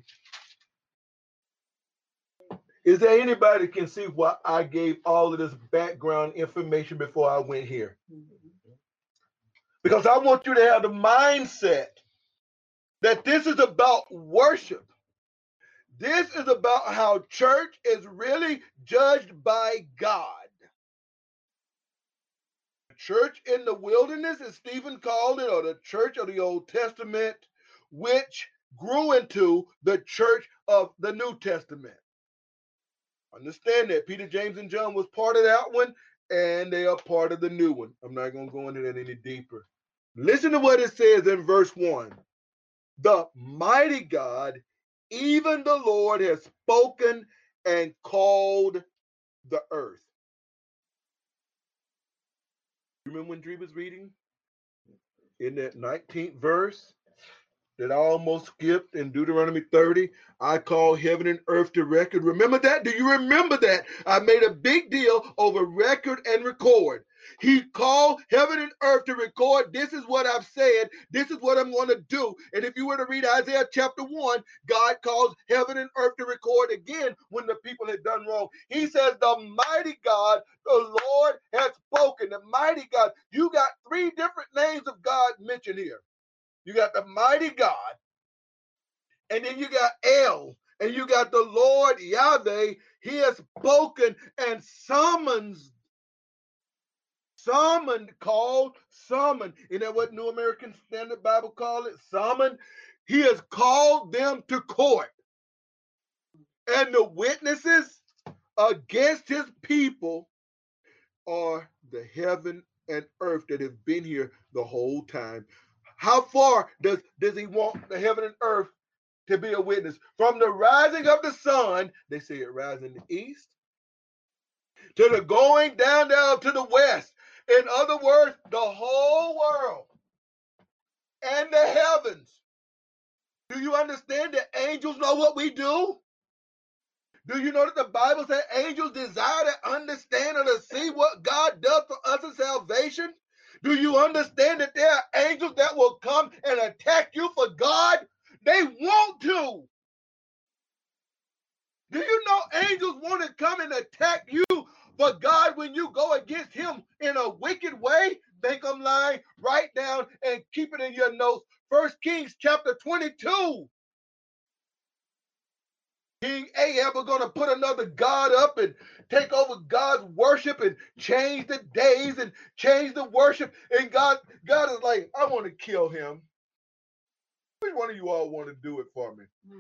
Is there anybody can see why I gave all of this background information before I went here? Because I want you to have the mindset that this is about worship. This is about how church is really judged by God. Church in the wilderness, as Stephen called it, or the church of the Old Testament, which grew into the church of the New Testament. Understand that Peter, James, and John was part of that one, and they are part of the new one. I'm not going to go into that any deeper. Listen to what it says in verse 1. The mighty God, even the Lord, has spoken and called the earth. Remember when Dree was reading in that 19th verse that I almost skipped in Deuteronomy 30? I call heaven and earth to record. Remember that? Do you remember that? I made a big deal over record and record. He called heaven and earth to record. This is what I've said. This is what I'm going to do. And if you were to read Isaiah chapter 1, God calls heaven and earth to record again when the people had done wrong. He says, the mighty God, the Lord has spoken. The mighty God. You got three different names of God mentioned here. You got the mighty God, and then you got El, and you got the Lord Yahweh. He has spoken and summoned, called, summoned. Isn't that what New American Standard Bible call it? Summoned. He has called them to court. And the witnesses against his people are the heaven and earth that have been here the whole time. How far does he want the heaven and earth to be a witness? From the rising of the sun, they say it rises in the east, to the going down to the west. In other words, the whole world and the heavens. Do you understand that angels know what we do? Do you know that the Bible says angels desire to understand or to see what God does for us in salvation? Do you understand that there are angels that will come and attack you for God? They want to. Do you know angels want to come and attack you for God when you go against him in a wicked way? Think I'm lying? Write down and keep it in your notes. 1 Kings chapter 22. King Ahab was going to put another god up and take over God's worship and change the days and change the worship. And God is like, I want to kill him. Which one of you all want to do it for me?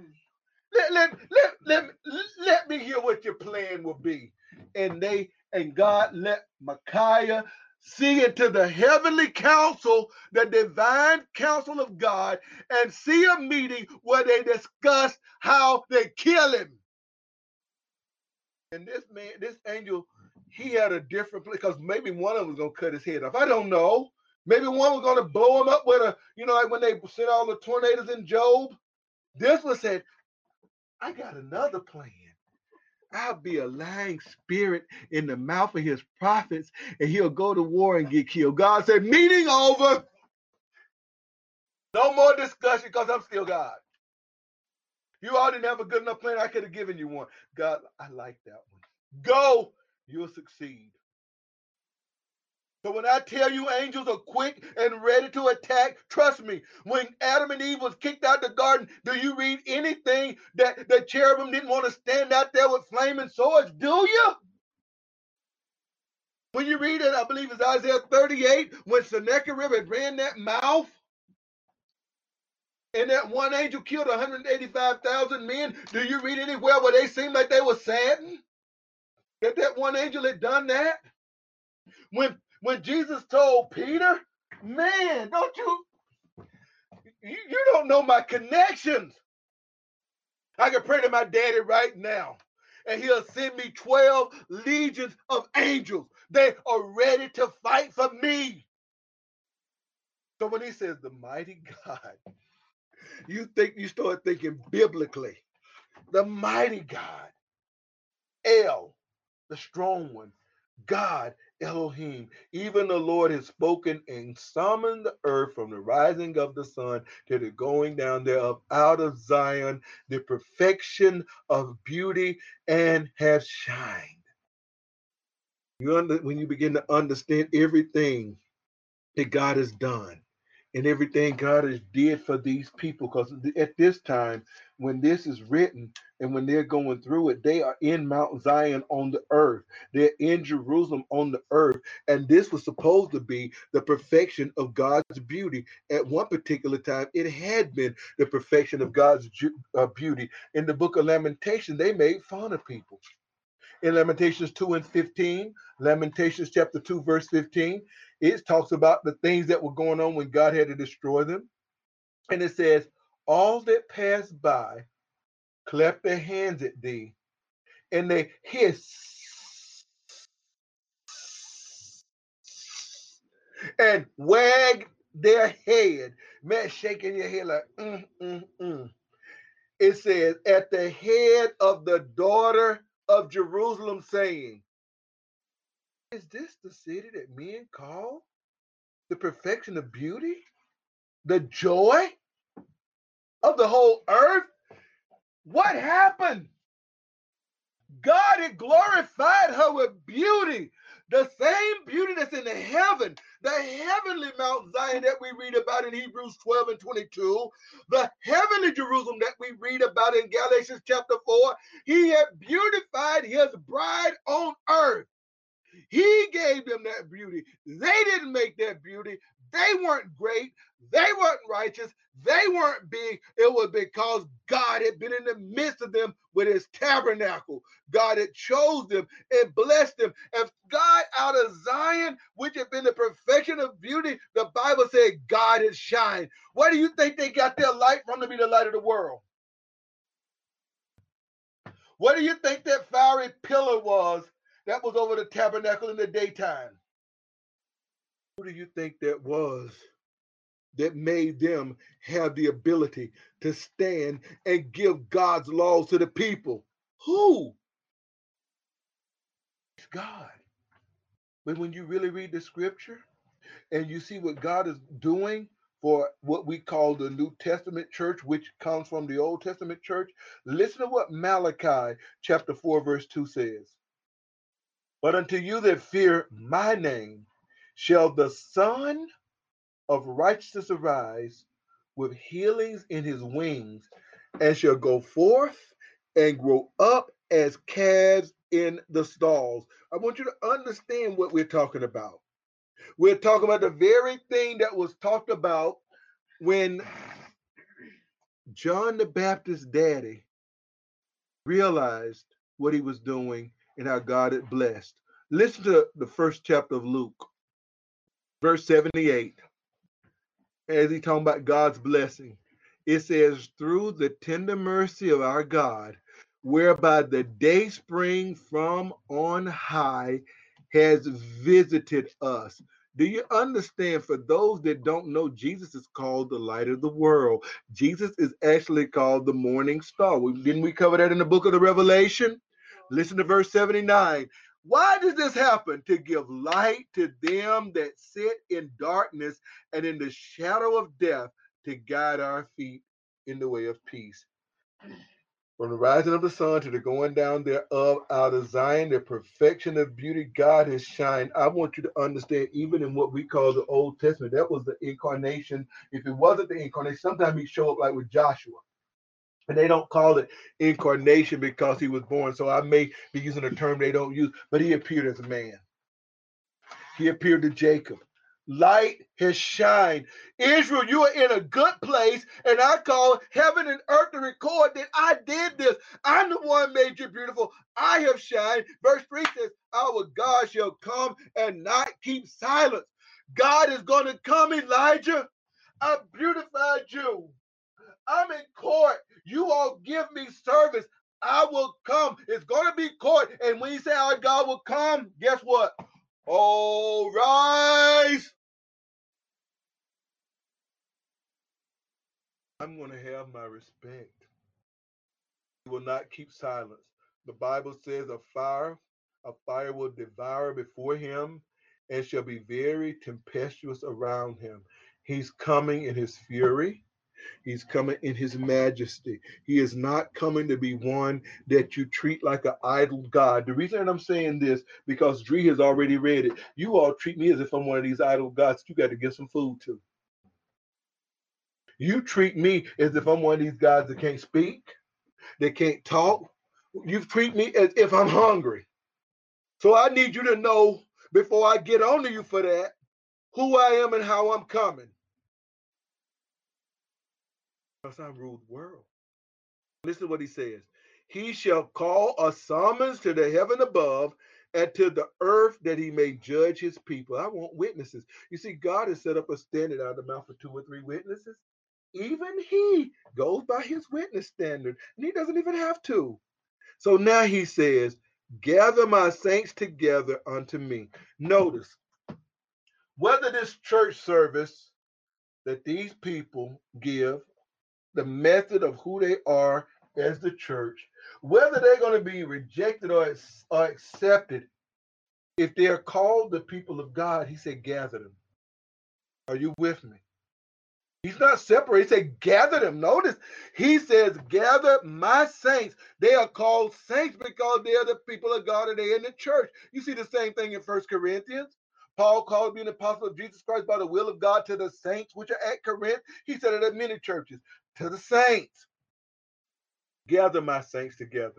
Let me hear what your plan will be. And God let Micaiah see into the heavenly council, the divine council of God, and see a meeting where they discuss how they kill him. And this angel, he had a different place, because maybe one of them was going to cut his head off. I don't know. Maybe one was going to blow him up with a, like when they sent all the tornadoes in Job. This one said, I got another plan. I'll be a lying spirit in the mouth of his prophets, and he'll go to war and get killed. God said, meeting over. No more discussion, because I'm still God. You all didn't have a good enough plan. I could have given you one. God, I like that one. Go, you'll succeed. So when I tell you angels are quick and ready to attack, trust me, when Adam and Eve was kicked out the garden, do you read anything that the cherubim didn't want to stand out there with flaming swords? Do you? When you read it, I believe it's Isaiah 38, when Sennacherib had ran that mouth, and that one angel killed 185,000 men, do you read anywhere where they seemed like they were saddened that one angel had done that? When Jesus told Peter, man, you don't know my connections. I can pray to my daddy right now, and he'll send me 12 legions of angels. They are ready to fight for me. So when he says the mighty God, you start thinking biblically. The mighty God, El, the strong one, God, Elohim, even the Lord has spoken and summoned the earth from the rising of the sun to the going down thereof out of Zion, the perfection of beauty, and has shined. When you begin to understand everything that God has done and everything God has did for these people, because at this time, when this is written and when they're going through it, they are in Mount Zion on the earth. They're in Jerusalem on the earth. And this was supposed to be the perfection of God's beauty. At one particular time, it had been the perfection of God's beauty. In the book of Lamentations, they made fun of people. In Lamentations 2 and 15, Lamentations chapter 2, verse 15, it talks about the things that were going on when God had to destroy them. And it says, all that pass by clap their hands at thee, and they hiss and wag their head. Man, shaking your head like, It says, at the head of the daughter of Jerusalem, saying, is this the city that men call the perfection of beauty? The joy of the whole earth? What happened? God had glorified her with beauty. The same beauty that's in the heaven, the heavenly Mount Zion that we read about in Hebrews 12 and 22, the heavenly Jerusalem that we read about in Galatians chapter 4, he had beautified his bride on earth. He gave them that beauty. They didn't make that beauty. They weren't great. They weren't righteous. They weren't big. It was because God had been in the midst of them with his tabernacle. God had chose them and blessed them. And God out of Zion, which had been the perfection of beauty, the Bible said God had shined. Where do you think they got their light from to be the light of the world? What do you think that fiery pillar was that was over the tabernacle in the daytime? Who do you think that was that made them have the ability to stand and give God's laws to the people? Who? It's God. But when you really read the scripture and you see what God is doing for what we call the New Testament church, which comes from the Old Testament church, listen to what Malachi chapter 4 verse 2 says. But unto you that fear my name shall the Son of righteousness arise with healings in his wings, and shall go forth and grow up as calves in the stalls. I want you to understand what we're talking about. We're talking about the very thing that was talked about when John the Baptist's daddy realized what he was doing and how God had blessed. Listen to the first chapter of Luke. verse 78, as he's talking about God's blessing, it says, through the tender mercy of our God, whereby the day spring from on high has visited us. Do you understand? For those that don't know, Jesus is called the light of the world. Jesus is actually called the morning star. Didn't we cover that in the book of the Revelation? Listen to verse 79. Why does this happen? To give light to them that sit in darkness and in the shadow of death, to guide our feet in the way of peace. From the rising of the sun to the going down thereof, out of Zion, the perfection of beauty, God has shined. I want you to understand, even in what we call the Old Testament, that was the incarnation. If it wasn't the incarnation, sometimes he showed up like with Joshua. And they don't call it incarnation because he was born. So I may be using a term they don't use, but he appeared as a man. He appeared to Jacob. Light has shined. Israel, you are in a good place, and I call heaven and earth to record that I did this. I'm the one made you beautiful. I have shined. Verse 3 says, our God shall come and not keep silence. God is going to come, Elijah. I beautified you. I'm in court. You all give me service. I will come. It's going to be court. And when you say our God will come, guess what? All rise. I'm going to have my respect. He will not keep silence. The Bible says a fire will devour before him and shall be very tempestuous around him. He's coming in his fury. He's coming in his majesty. He is not coming to be one that you treat like an idol God. The reason that I'm saying this, because Dree has already read it. You all treat me as if I'm one of these idol gods you got to get some food to. You treat me as if I'm one of these guys that can't speak, that can't talk. You treat me as if I'm hungry. So I need you to know, before I get on to you for that, who I am and how I'm coming. Because I rule the world. Listen to what he says. He shall call a summons to the heaven above and to the earth that he may judge his people. I want witnesses. You see, God has set up a standard out of the mouth of 2 or 3 witnesses. Even he goes by his witness standard, and he doesn't even have to. So now he says, gather my saints together unto me. Notice, whether this church service that these people give, the method of who they are as the church, whether they're going to be rejected or accepted, if they're called the people of God, he said, gather them. Are you with me? He's not separate. He said, gather them. Notice, he says, gather my saints. They are called saints because they are the people of God and they're in the church. You see the same thing in 1 Corinthians. Paul called me an apostle of Jesus Christ by the will of God to the saints which are at Corinth. He said it at many churches. To the saints. Gather my saints together.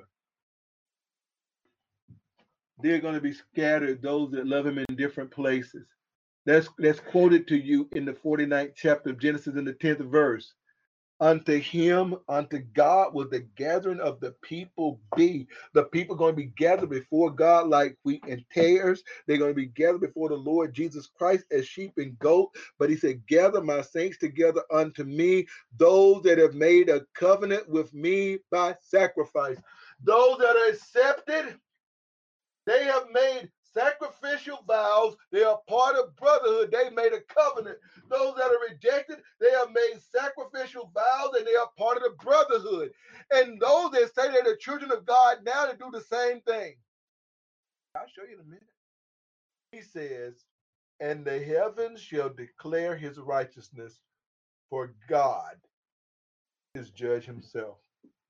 They're going to be scattered, those that love him, in different places. That's quoted to you in the 49th chapter of Genesis in the 10th verse. Unto him, unto God will the gathering of the people be. The people are going to be gathered before God like wheat and tares. They're going to be gathered before the Lord Jesus Christ as sheep and goat. But he said, gather my saints together unto me, those that have made a covenant with me by sacrifice. Those that are accepted, they have made sacrificial vows. They are part of brotherhood. They made a covenant. Those that are rejected, they have made sacrificial vows and they are part of the brotherhood. And those that say they're the children of God now, they do the same thing. I'll show you in a minute. He says, and the heavens shall declare his righteousness, for God is judge himself.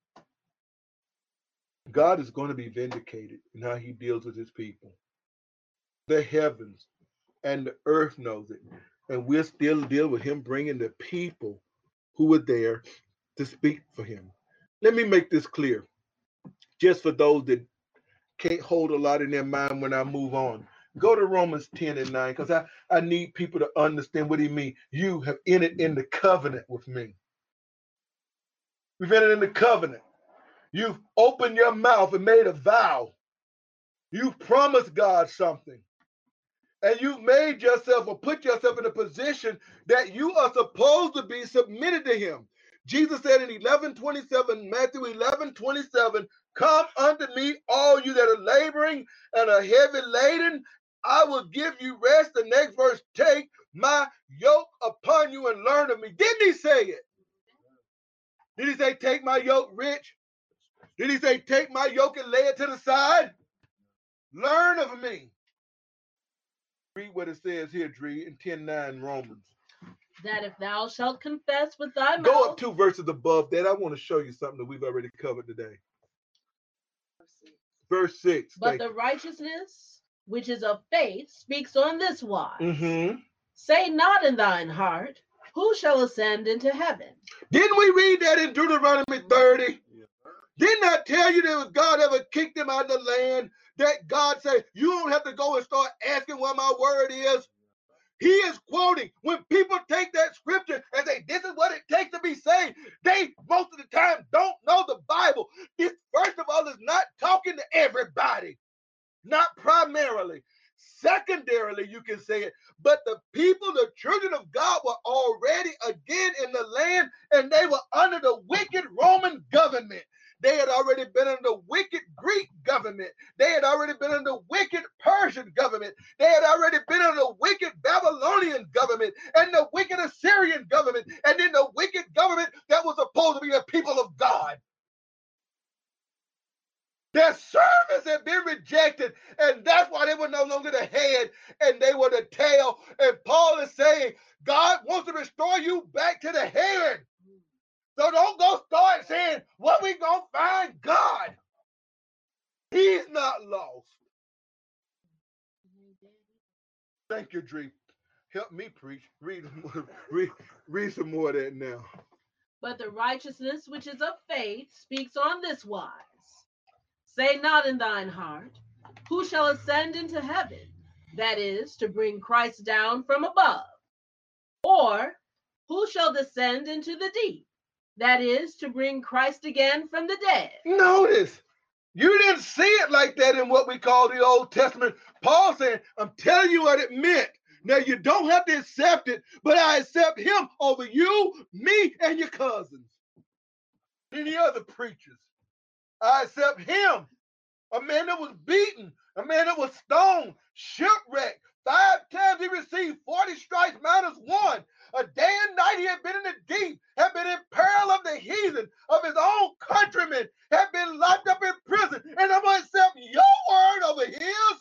God is going to be vindicated in how he deals with his people. The heavens and the earth knows it. And we'll still deal with him bringing the people who were there to speak for him. Let me make this clear, just for those that can't hold a lot in their mind when I move on. Go to Romans 10 and 9, because I need people to understand what he means. You have entered in the covenant with me. We've entered in the covenant. You've opened your mouth and made a vow. You've promised God something. And you've made yourself or put yourself in a position that you are supposed to be submitted to him. Jesus said in 11:27, Matthew 11:27, come unto me, all you that are laboring and are heavy laden, I will give you rest. The next verse, take my yoke upon you and learn of me. Didn't he say it? Did he say, take my yoke, Rich? Did he say, take my yoke and lay it to the side? Learn of me. Read what it says here, Dree, in 10:9 Romans. That if thou shalt confess with thy mouth. Go up 2 verses above that. I want to show you something that we've already covered today. Verse 6. But the righteousness which is of faith speaks on this wise. Mm-hmm. Say not in thine heart, who shall ascend into heaven? Didn't we read that in Deuteronomy 30? Didn't I tell you that God ever kicked them out of the land? That God said, you don't have to go and start asking what my word is. He is quoting. When people take that scripture and say, this is what it takes to be saved, they most of the time don't know the Bible. This, first of all, is not talking to everybody. Not primarily. Secondarily, you can say it. But the people, the children of God, were already again in the land, and they were under the wicked Roman government. They had already been under the wicked Greek government. They had already been under the wicked Persian government. They had already been under the wicked Babylonian government and the wicked Assyrian government, and then the wicked government that was supposed to be the people of God. Their service had been rejected, and that's why they were no longer the head and they were the tail. And Paul is saying, God wants to restore you back to the head. So don't go start saying, what we gonna find? God. He's not lost. Thank you, Dree. Help me preach. Read some more of that now. But the righteousness which is of faith speaks on this wise. Say not in thine heart, who shall ascend into heaven? That is, to bring Christ down from above. Or, who shall descend into the deep? That is, to bring Christ again from the dead. Notice, you didn't see it like that in what we call the Old Testament. Paul saying, I'm telling you what it meant. Now, you don't have to accept it, but I accept him over you, me, and your cousins. Any other preachers. I accept him. A man that was beaten, a man that was stoned, shipwrecked. 5 times he received 40 stripes minus 1. A day and night he had been in the deep, had been in peril of the heathen, of his own countrymen, had been locked up in prison. And I'm going to accept your word over his.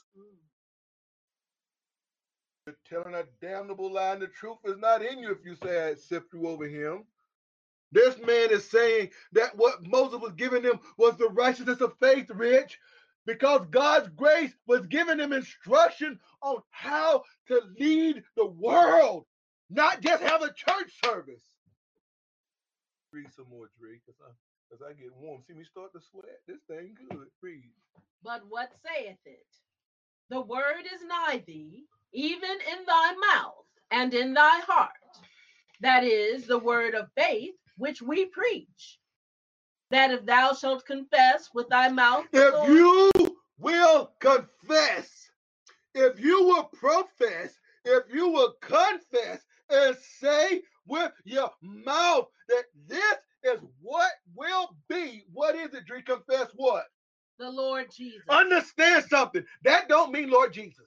You're telling a damnable lie, and the truth is not in you if you say I accept you over him. This man is saying that what Moses was giving him was the righteousness of faith, Rich, because God's grace was giving him instruction on how to lead the world, not just have a church service. Read some more, Dree, because I get warm. See me start to sweat? This thing good. Read. But what saith it? The word is nigh thee, even in thy mouth and in thy heart. That is the word of faith which we preach. That if thou shalt confess with thy mouth, if you will confess, if you will profess, if you will confess and say with your mouth that this is what will be, what is it, Dree? Confess what? The Lord Jesus. Understand something. That don't mean Lord Jesus.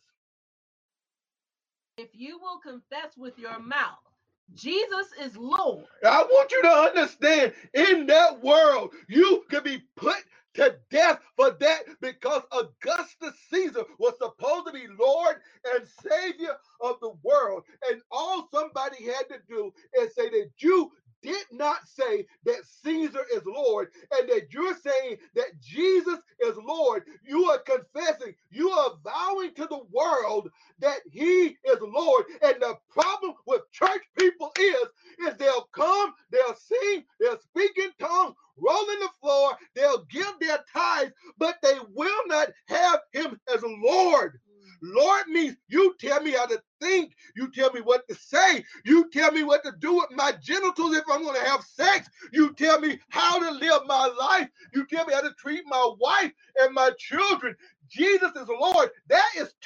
If you will confess with your mouth, Jesus is Lord. I want you to understand, in that world, you could be put to death for that because Augustus Caesar was supposed to be Lord and Savior of the world. And all somebody had to do is say that you did not say that Caesar is Lord and that you're saying that Jesus is Lord. You are confessing, you are vowing to the world that he is Lord. And the problem with church people is they'll come, they'll sing, they'll speak in tongues, roll in the floor, they'll give their tithes, but they will not have him as Lord. Lord means you tell me how to think. You tell me what to say. You tell me what to do with my genitals if I'm going to have sex. You tell me how to live my life. You tell me how to treat my wife and my children. Jesus is Lord. That is taking my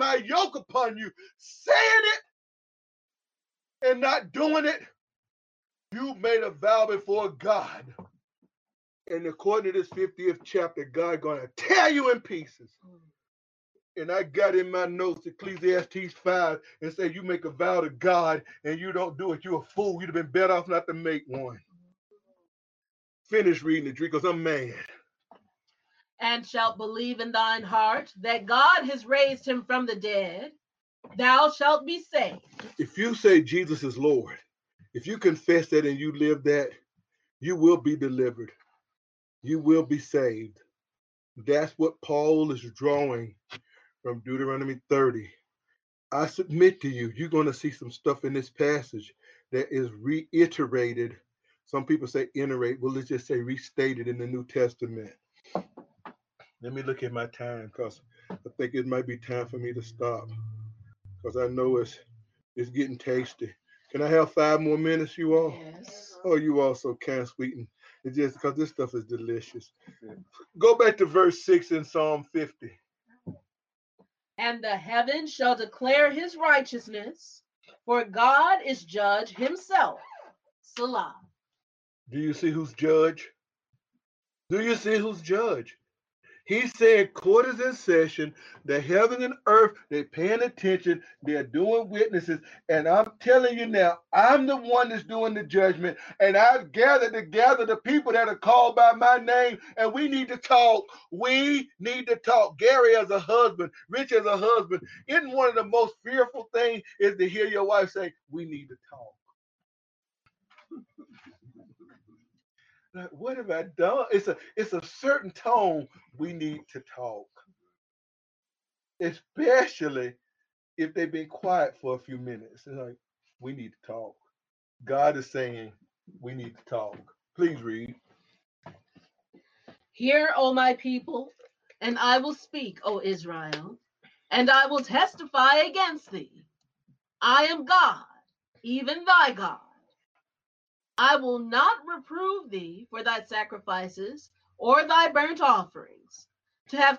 my yoke upon you. Saying it and not doing it, you made a vow before God. And according to this 50th chapter, God gonna tear you in pieces. And I got in my notes Ecclesiastes 5 and say you make a vow to God and you don't do it, you're a fool. You'd have been better off not to make one. Finish reading it, Dree, because I'm mad. And shalt believe in thine heart that God has raised him from the dead, thou shalt be saved. If you say Jesus is Lord, if you confess that and you live that, you will be delivered. You will be saved. That's what Paul is drawing from Deuteronomy 30. I submit to you, you're going to see some stuff in this passage that is reiterated. Some people say iterate. Well, let's just say restated in the New Testament. Let me look at my time because I think it might be time for me to stop because I know it's getting tasty. Can I have 5 more minutes, you all? Yes. Oh, you all so kind, sweeten. It's just because this stuff is delicious. Go back to verse 6 in Psalm 50. And the heavens shall declare his righteousness, for God is judge himself. Selah. Do you see who's judge? Do you see who's judge? He said, court is in session, the heaven and earth, they're paying attention, they're doing witnesses, and I'm telling you now, I'm the one that's doing the judgment, and I've gathered together the people that are called by my name, and we need to talk. We need to talk. Gary as a husband, Rich as a husband, isn't one of the most fearful things is to hear your wife say, we need to talk. Like, what have I done? It's a certain tone. We need to talk, especially if they've been quiet for a few minutes. It's like, we need to talk. God is saying we need to talk. Please read. Hear, O my people, and I will speak, O Israel, and I will testify against thee. I am God, even thy God. I will not reprove thee for thy sacrifices or thy burnt offerings, to have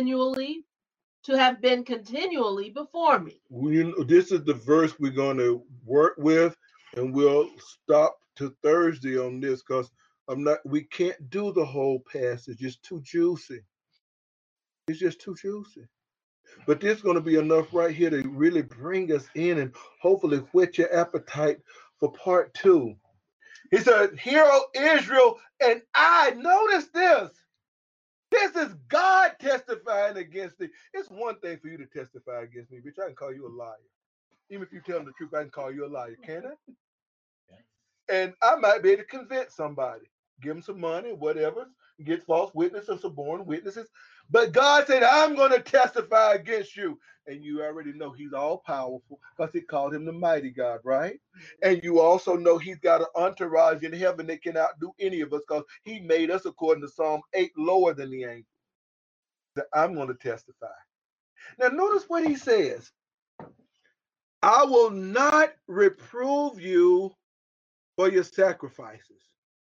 been continually before me. This is the verse we're going to work with, and we'll stop to Thursday on this because we can't do the whole passage. It's too juicy. It's just too juicy. But there's going to be enough right here to really bring us in and hopefully whet your appetite for part 2. He said, hear, O Israel, and I, notice this. This is God testifying against thee. It's one thing for you to testify against me, bitch. I can call you a liar. Even if you tell them the truth, I can call you a liar, can I? And I might be able to convince somebody. Give them some money, whatever. Get false witnesses or suborn witnesses. But God said, I'm going to testify against you. And you already know he's all powerful because he called him the mighty God, right? And you also know he's got an entourage in heaven that can outdo any of us because he made us, according to Psalm 8, lower than the angels. That I'm going to testify. Now, notice what he says. I will not reprove you for your sacrifices.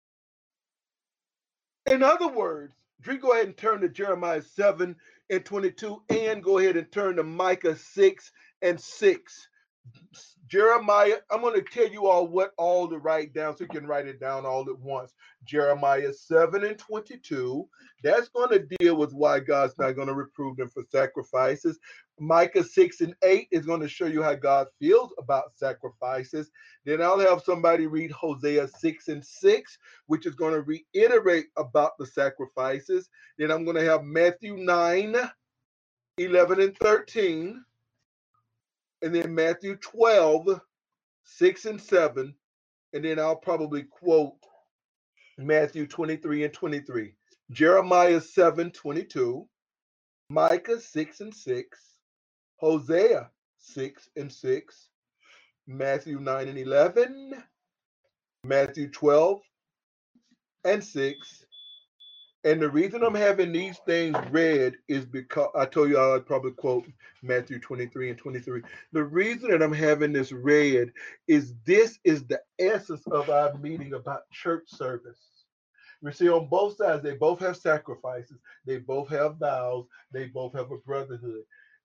In other words, Dree, go ahead and turn to Jeremiah 7:22 and go ahead and turn to Micah 6:6. Jeremiah, I'm going to tell you all what all to write down so you can write it down all at once. Jeremiah 7:22, that's going to deal with why God's not going to reprove them for sacrifices. Micah 6:8 is going to show you how God feels about sacrifices. Then I'll have somebody read Hosea 6:6, which is going to reiterate about the sacrifices. Then I'm going to have Matthew 9:11 and 13. And then Matthew 12:6-7, and then I'll probably quote Matthew 23:23, Jeremiah 7:22, Micah 6:6, Hosea 6:6, Matthew 9:11, Matthew 12:6. And the reason I'm having these things read is because I told you I'd probably quote Matthew 23:23. The reason that I'm having this read is this is the essence of our meeting about church service. You see, on both sides, they both have sacrifices. They both have vows. They both have a brotherhood.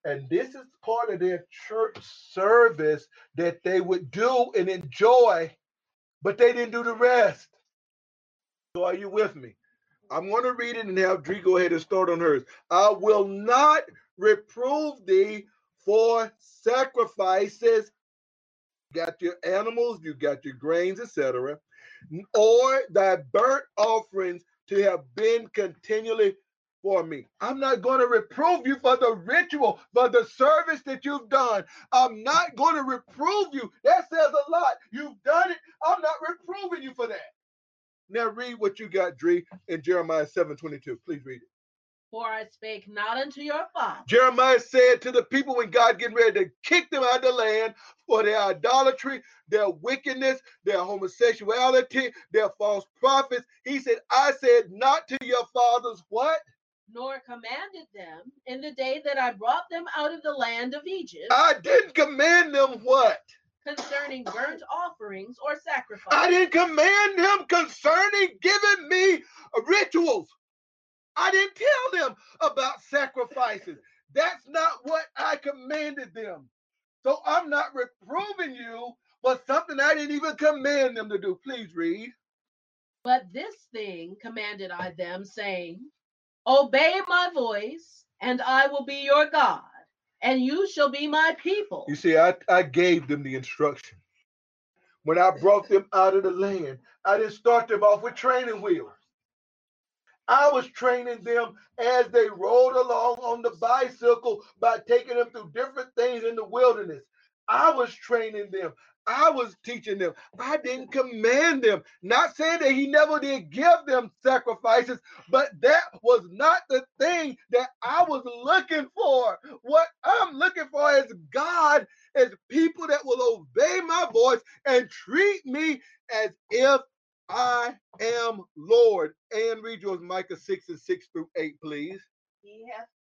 And this is part of their church service that they would do and enjoy, but they didn't do the rest. So are you with me? I'm going to read it and have Dree go ahead and start on hers. I will not reprove thee for sacrifices. You got your animals, you got your grains, etc., or thy burnt offerings to have been continually for me. I'm not going to reprove you for the ritual, for the service that you've done. I'm not going to reprove you. That says a lot. You've done it. I'm not reproving you for that. Now read what you got, Dree, in Jeremiah 7:22. Please read it. For I spake not unto your father. Jeremiah said to the people when God getting ready to kick them out of the land for their idolatry, their wickedness, their homosexuality, their false prophets. He said, I said not to your fathers what? Nor commanded them in the day that I brought them out of the land of Egypt. I didn't command them what? Concerning burnt offerings or sacrifices. I didn't command them concerning giving me rituals. I didn't tell them about sacrifices. That's not what I commanded them. So I'm not reproving you for something I didn't even command them to do. Please read. But this thing commanded I them, saying, Obey my voice, and I will be your God, and you shall be my people. You see, I gave them the instruction. When I brought them out of the land, I didn't start them off with training wheels. I was training them as they rode along on the bicycle by taking them through different things in the wilderness. I was training them. I was teaching them. I didn't command them. Not saying that he never did give them sacrifices, but that was not the thing that I was looking for. What I'm looking for is God, as people that will obey my voice and treat me as if I am Lord. And read yours, Micah 6:6-8, please. He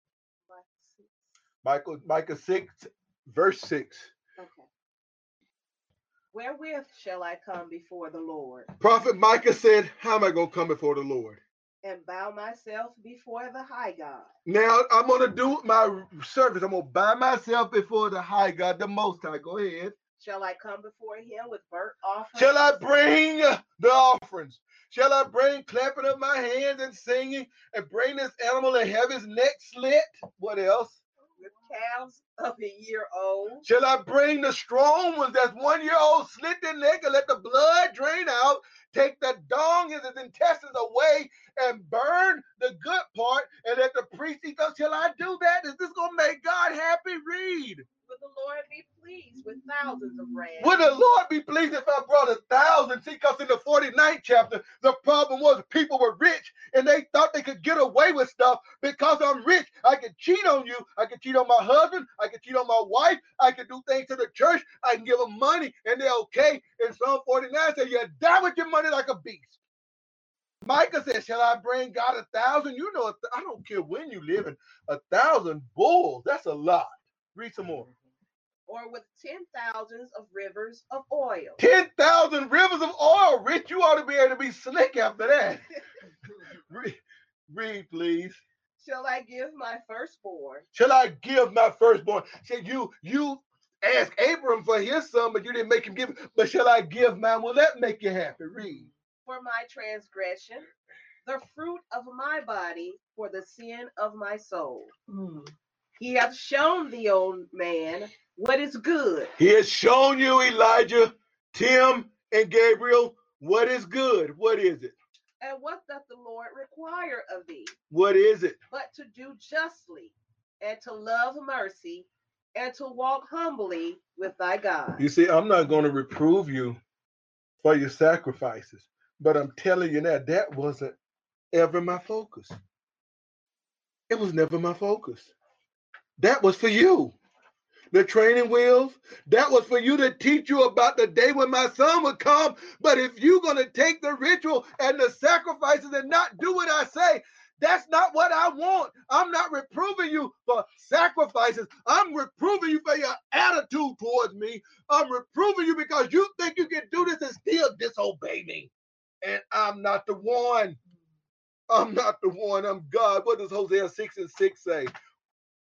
hath Micah 6, verse 6. Okay. Wherewith shall I come before the Lord? Prophet Micah said, how am I going to come before the Lord? And bow myself before the high God. Now I'm going to do my service. I'm going to bow myself before the high God, the Most High. Go ahead. Shall I come before him with burnt offerings? Shall I bring the offerings? Shall I bring clapping of my hands and singing and bring this animal and have his neck slit? What else? With calves of a year old. Shall I bring the strong ones that's 1 year old, slit their neck and let the blood drain out, take the dung and his intestines away and burn the good part and let the priest eat those? Shall I do that? Is this going to make God happy? Read. Would the Lord be pleased with thousands of rams? Would the Lord be pleased if I brought 1,000? See, because in the 49th chapter, the problem was people were rich and they thought they could get away with stuff because I'm rich. I can cheat on you. I can cheat on my husband. I can cheat on my wife. I can do things to the church. I can give them money and they're okay. And Psalm 49 says, you die with your money like a beast. Micah says, shall I bring God 1,000? You know, I don't care when you live in 1,000 bulls. That's a lot. Read some more. Or with 10,000s of rivers of oil. 10,000 rivers of oil, Rich. You ought to be able to be slick after that. read, please. Shall I give my firstborn? Shall I give my firstborn? Said you asked Abram for his son, but you didn't make him give it. But shall I give mine? Will that make you happy? Read. For my transgression, the fruit of my body, for the sin of my soul. He hath shown thee, old man, what is good. He has shown you, Elijah, Tim, and Gabriel, what is good. What is it? And what doth the Lord require of thee? What is it? But to do justly, and to love mercy, and to walk humbly with thy God. You see, I'm not going to reprove you for your sacrifices, but I'm telling you now, that wasn't ever my focus. It was never my focus. That was for you. The training wheels, that was for you to teach you about the day when my son would come. But if you're going to take the ritual and the sacrifices and not do what I say, that's not what I want. I'm not reproving you for sacrifices. I'm reproving you for your attitude towards me. I'm reproving you because you think you can do this and still disobey me. And I'm not the one. I'm not the one. I'm God. What does Hosea 6:6 say?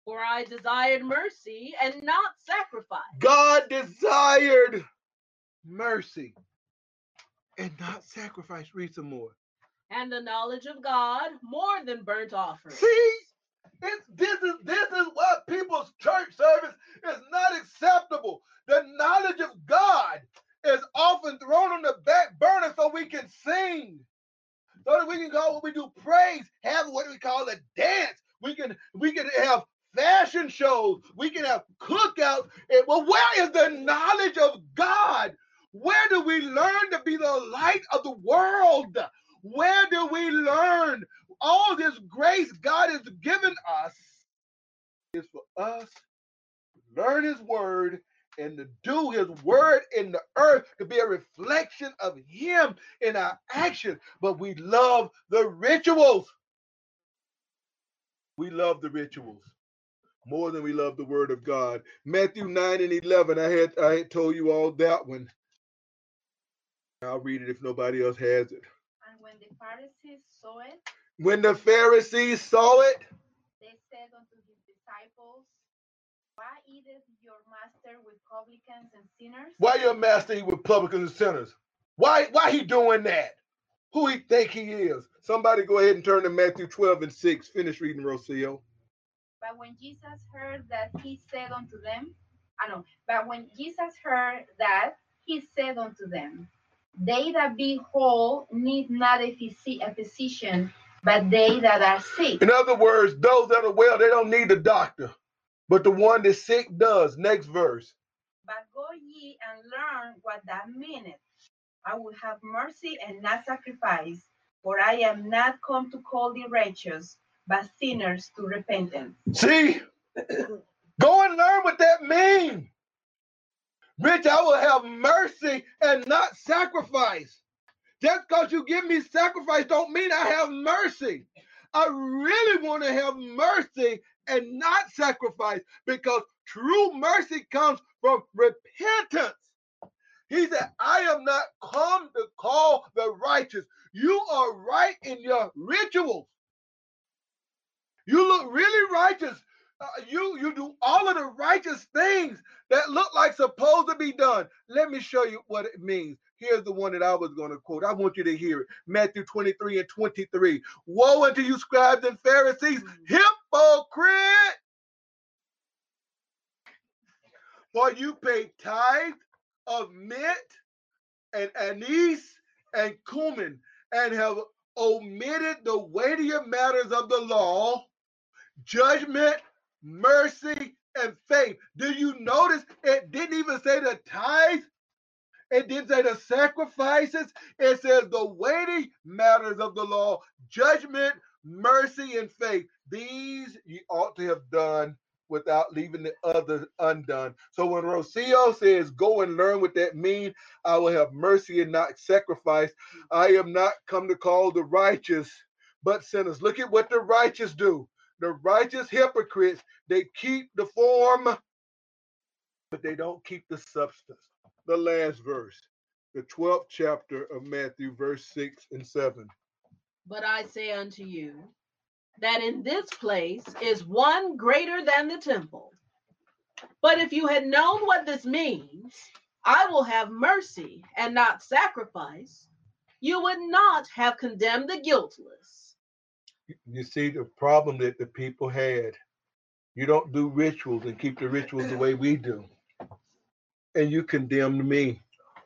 For I desired mercy and not sacrifice. God desired mercy and not sacrifice. Read some more. And the knowledge of God more than burnt offerings. See, this is what people's church service is not acceptable. The knowledge of God is often thrown on the back burner so we can sing, so that we can go when we do praise, have what we call a dance. We can have fashion shows. We can have cookouts. Well, where is the knowledge of God? Where do we learn to be the light of the world? Where do we learn all this grace God has given us? Is for us to learn His word and to do His word in the earth, to be a reflection of Him in our action. But we love the rituals. We love the rituals more than we love the word of God. Matthew 9 and 11, I had told you all that one. I'll read it if nobody else has it. And when the Pharisees saw it, they said unto His disciples, why eateth your master with publicans and sinners? Why your master eat with publicans and sinners? Why he doing that? Who he think he is? Somebody go ahead and turn to Matthew 12 and 6. Finish reading, Rocio. But when Jesus heard that, he said unto them, but when Jesus heard that, he said unto them, they that be whole need not a physician, but they that are sick. In other words, those that are well, they don't need a doctor, but the one that's sick does. Next verse. But go ye and learn what that meaneth. I will have mercy and not sacrifice, for I am not come to call the righteous, but sinners to repentance. See? Go and learn what that means. Rich, I will have mercy and not sacrifice. Just because you give me sacrifice don't mean I have mercy. I really want to have mercy and not sacrifice, because true mercy comes from repentance. He said, I am not come to call the righteous. You are right in your rituals. You look really righteous. You do all of the righteous things that look like supposed to be done. Let me show you what it means. Here's the one that I was going to quote. I want you to hear it. Matthew 23 and 23. Woe unto you, scribes and Pharisees, hypocrite! For you pay tithe of mint and anise and cumin, and have omitted the weightier matters of the law, judgment, mercy, and faith. Do you notice it didn't even say the tithe? It didn't say the sacrifices. It says the weighty matters of the law, judgment, mercy, and faith. These you ought to have done without leaving the others undone. So when Rocio says, go and learn what that means, I will have mercy and not sacrifice. I am not come to call the righteous, but sinners. Look at what the righteous do. The righteous hypocrites, they keep the form, but they don't keep the substance. The last verse, the 12th chapter of Matthew, verse 6 and 7. But I say unto you, that in this place is one greater than the temple. But if you had known what this means, I will have mercy and not sacrifice, you would not have condemned the guiltless. You see the problem that the people had. You don't do rituals and keep the rituals the way we do. And you condemned me.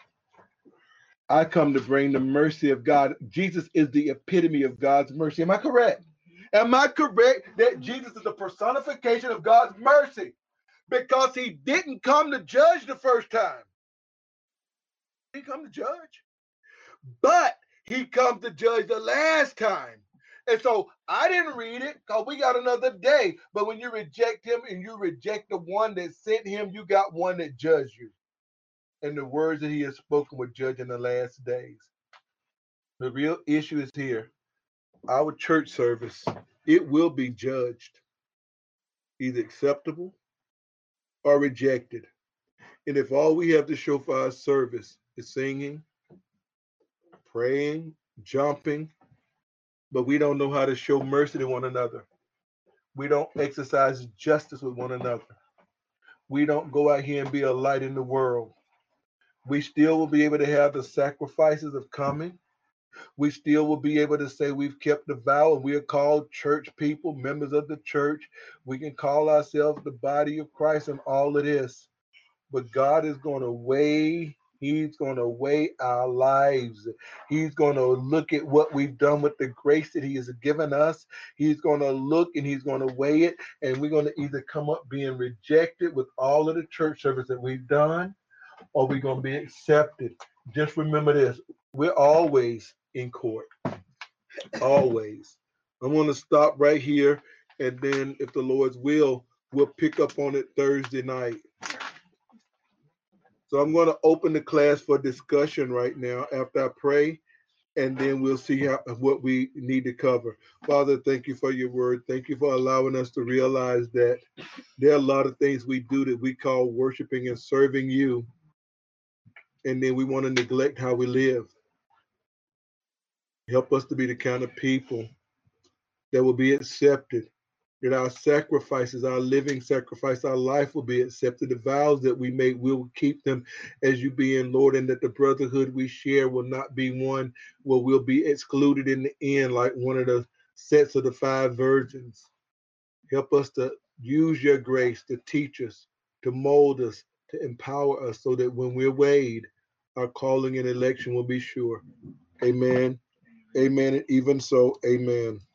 I come to bring the mercy of God. Jesus is the epitome of God's mercy. Am I correct? Am I correct that Jesus is the personification of God's mercy? Because he didn't come to judge the first time. He didn't come to judge. But he comes to judge the last time. And so I didn't read it because we got another day. But when you reject him and you reject the one that sent him, you got one that judged you. And the words that he has spoken will judge in the last days. The real issue is here. Our church service, it will be judged, either acceptable or rejected. And if all we have to show for our service is singing, praying, jumping, but we don't know how to show mercy to one another, We don't exercise justice with one another. We don't go out here and be a light in the world. We still will be able to have the sacrifices of coming. We still will be able to say we've kept the vow and we are called church people, members of the church. We can call ourselves the body of Christ and all of this. But God is going to weigh, He's going to weigh our lives. He's going to look at what we've done with the grace that He has given us. He's going to look and He's going to weigh it. And we're going to either come up being rejected with all of the church service that we've done, or we're going to be accepted. Just remember this. We're always in court. Always. I'm going to stop right here. And then if the Lord's will, we'll pick up on it Thursday night. So I'm going to open the class for discussion right now after I pray, and then we'll see what we need to cover. Father, thank you for your word. Thank you for allowing us to realize that there are a lot of things we do that we call worshiping and serving you, and then we want to neglect how we live. Help us to be the kind of people that will be accepted, that our sacrifices, our living sacrifice, our life will be accepted. The vows that we make, we'll keep them as you being Lord, and that the brotherhood we share will not be one where we'll be excluded in the end like one of the sets of the 5 virgins. Help us to use your grace to teach us, to mold us, to empower us so that when we're weighed, our calling and election will be sure. Amen. Amen. And even so, amen.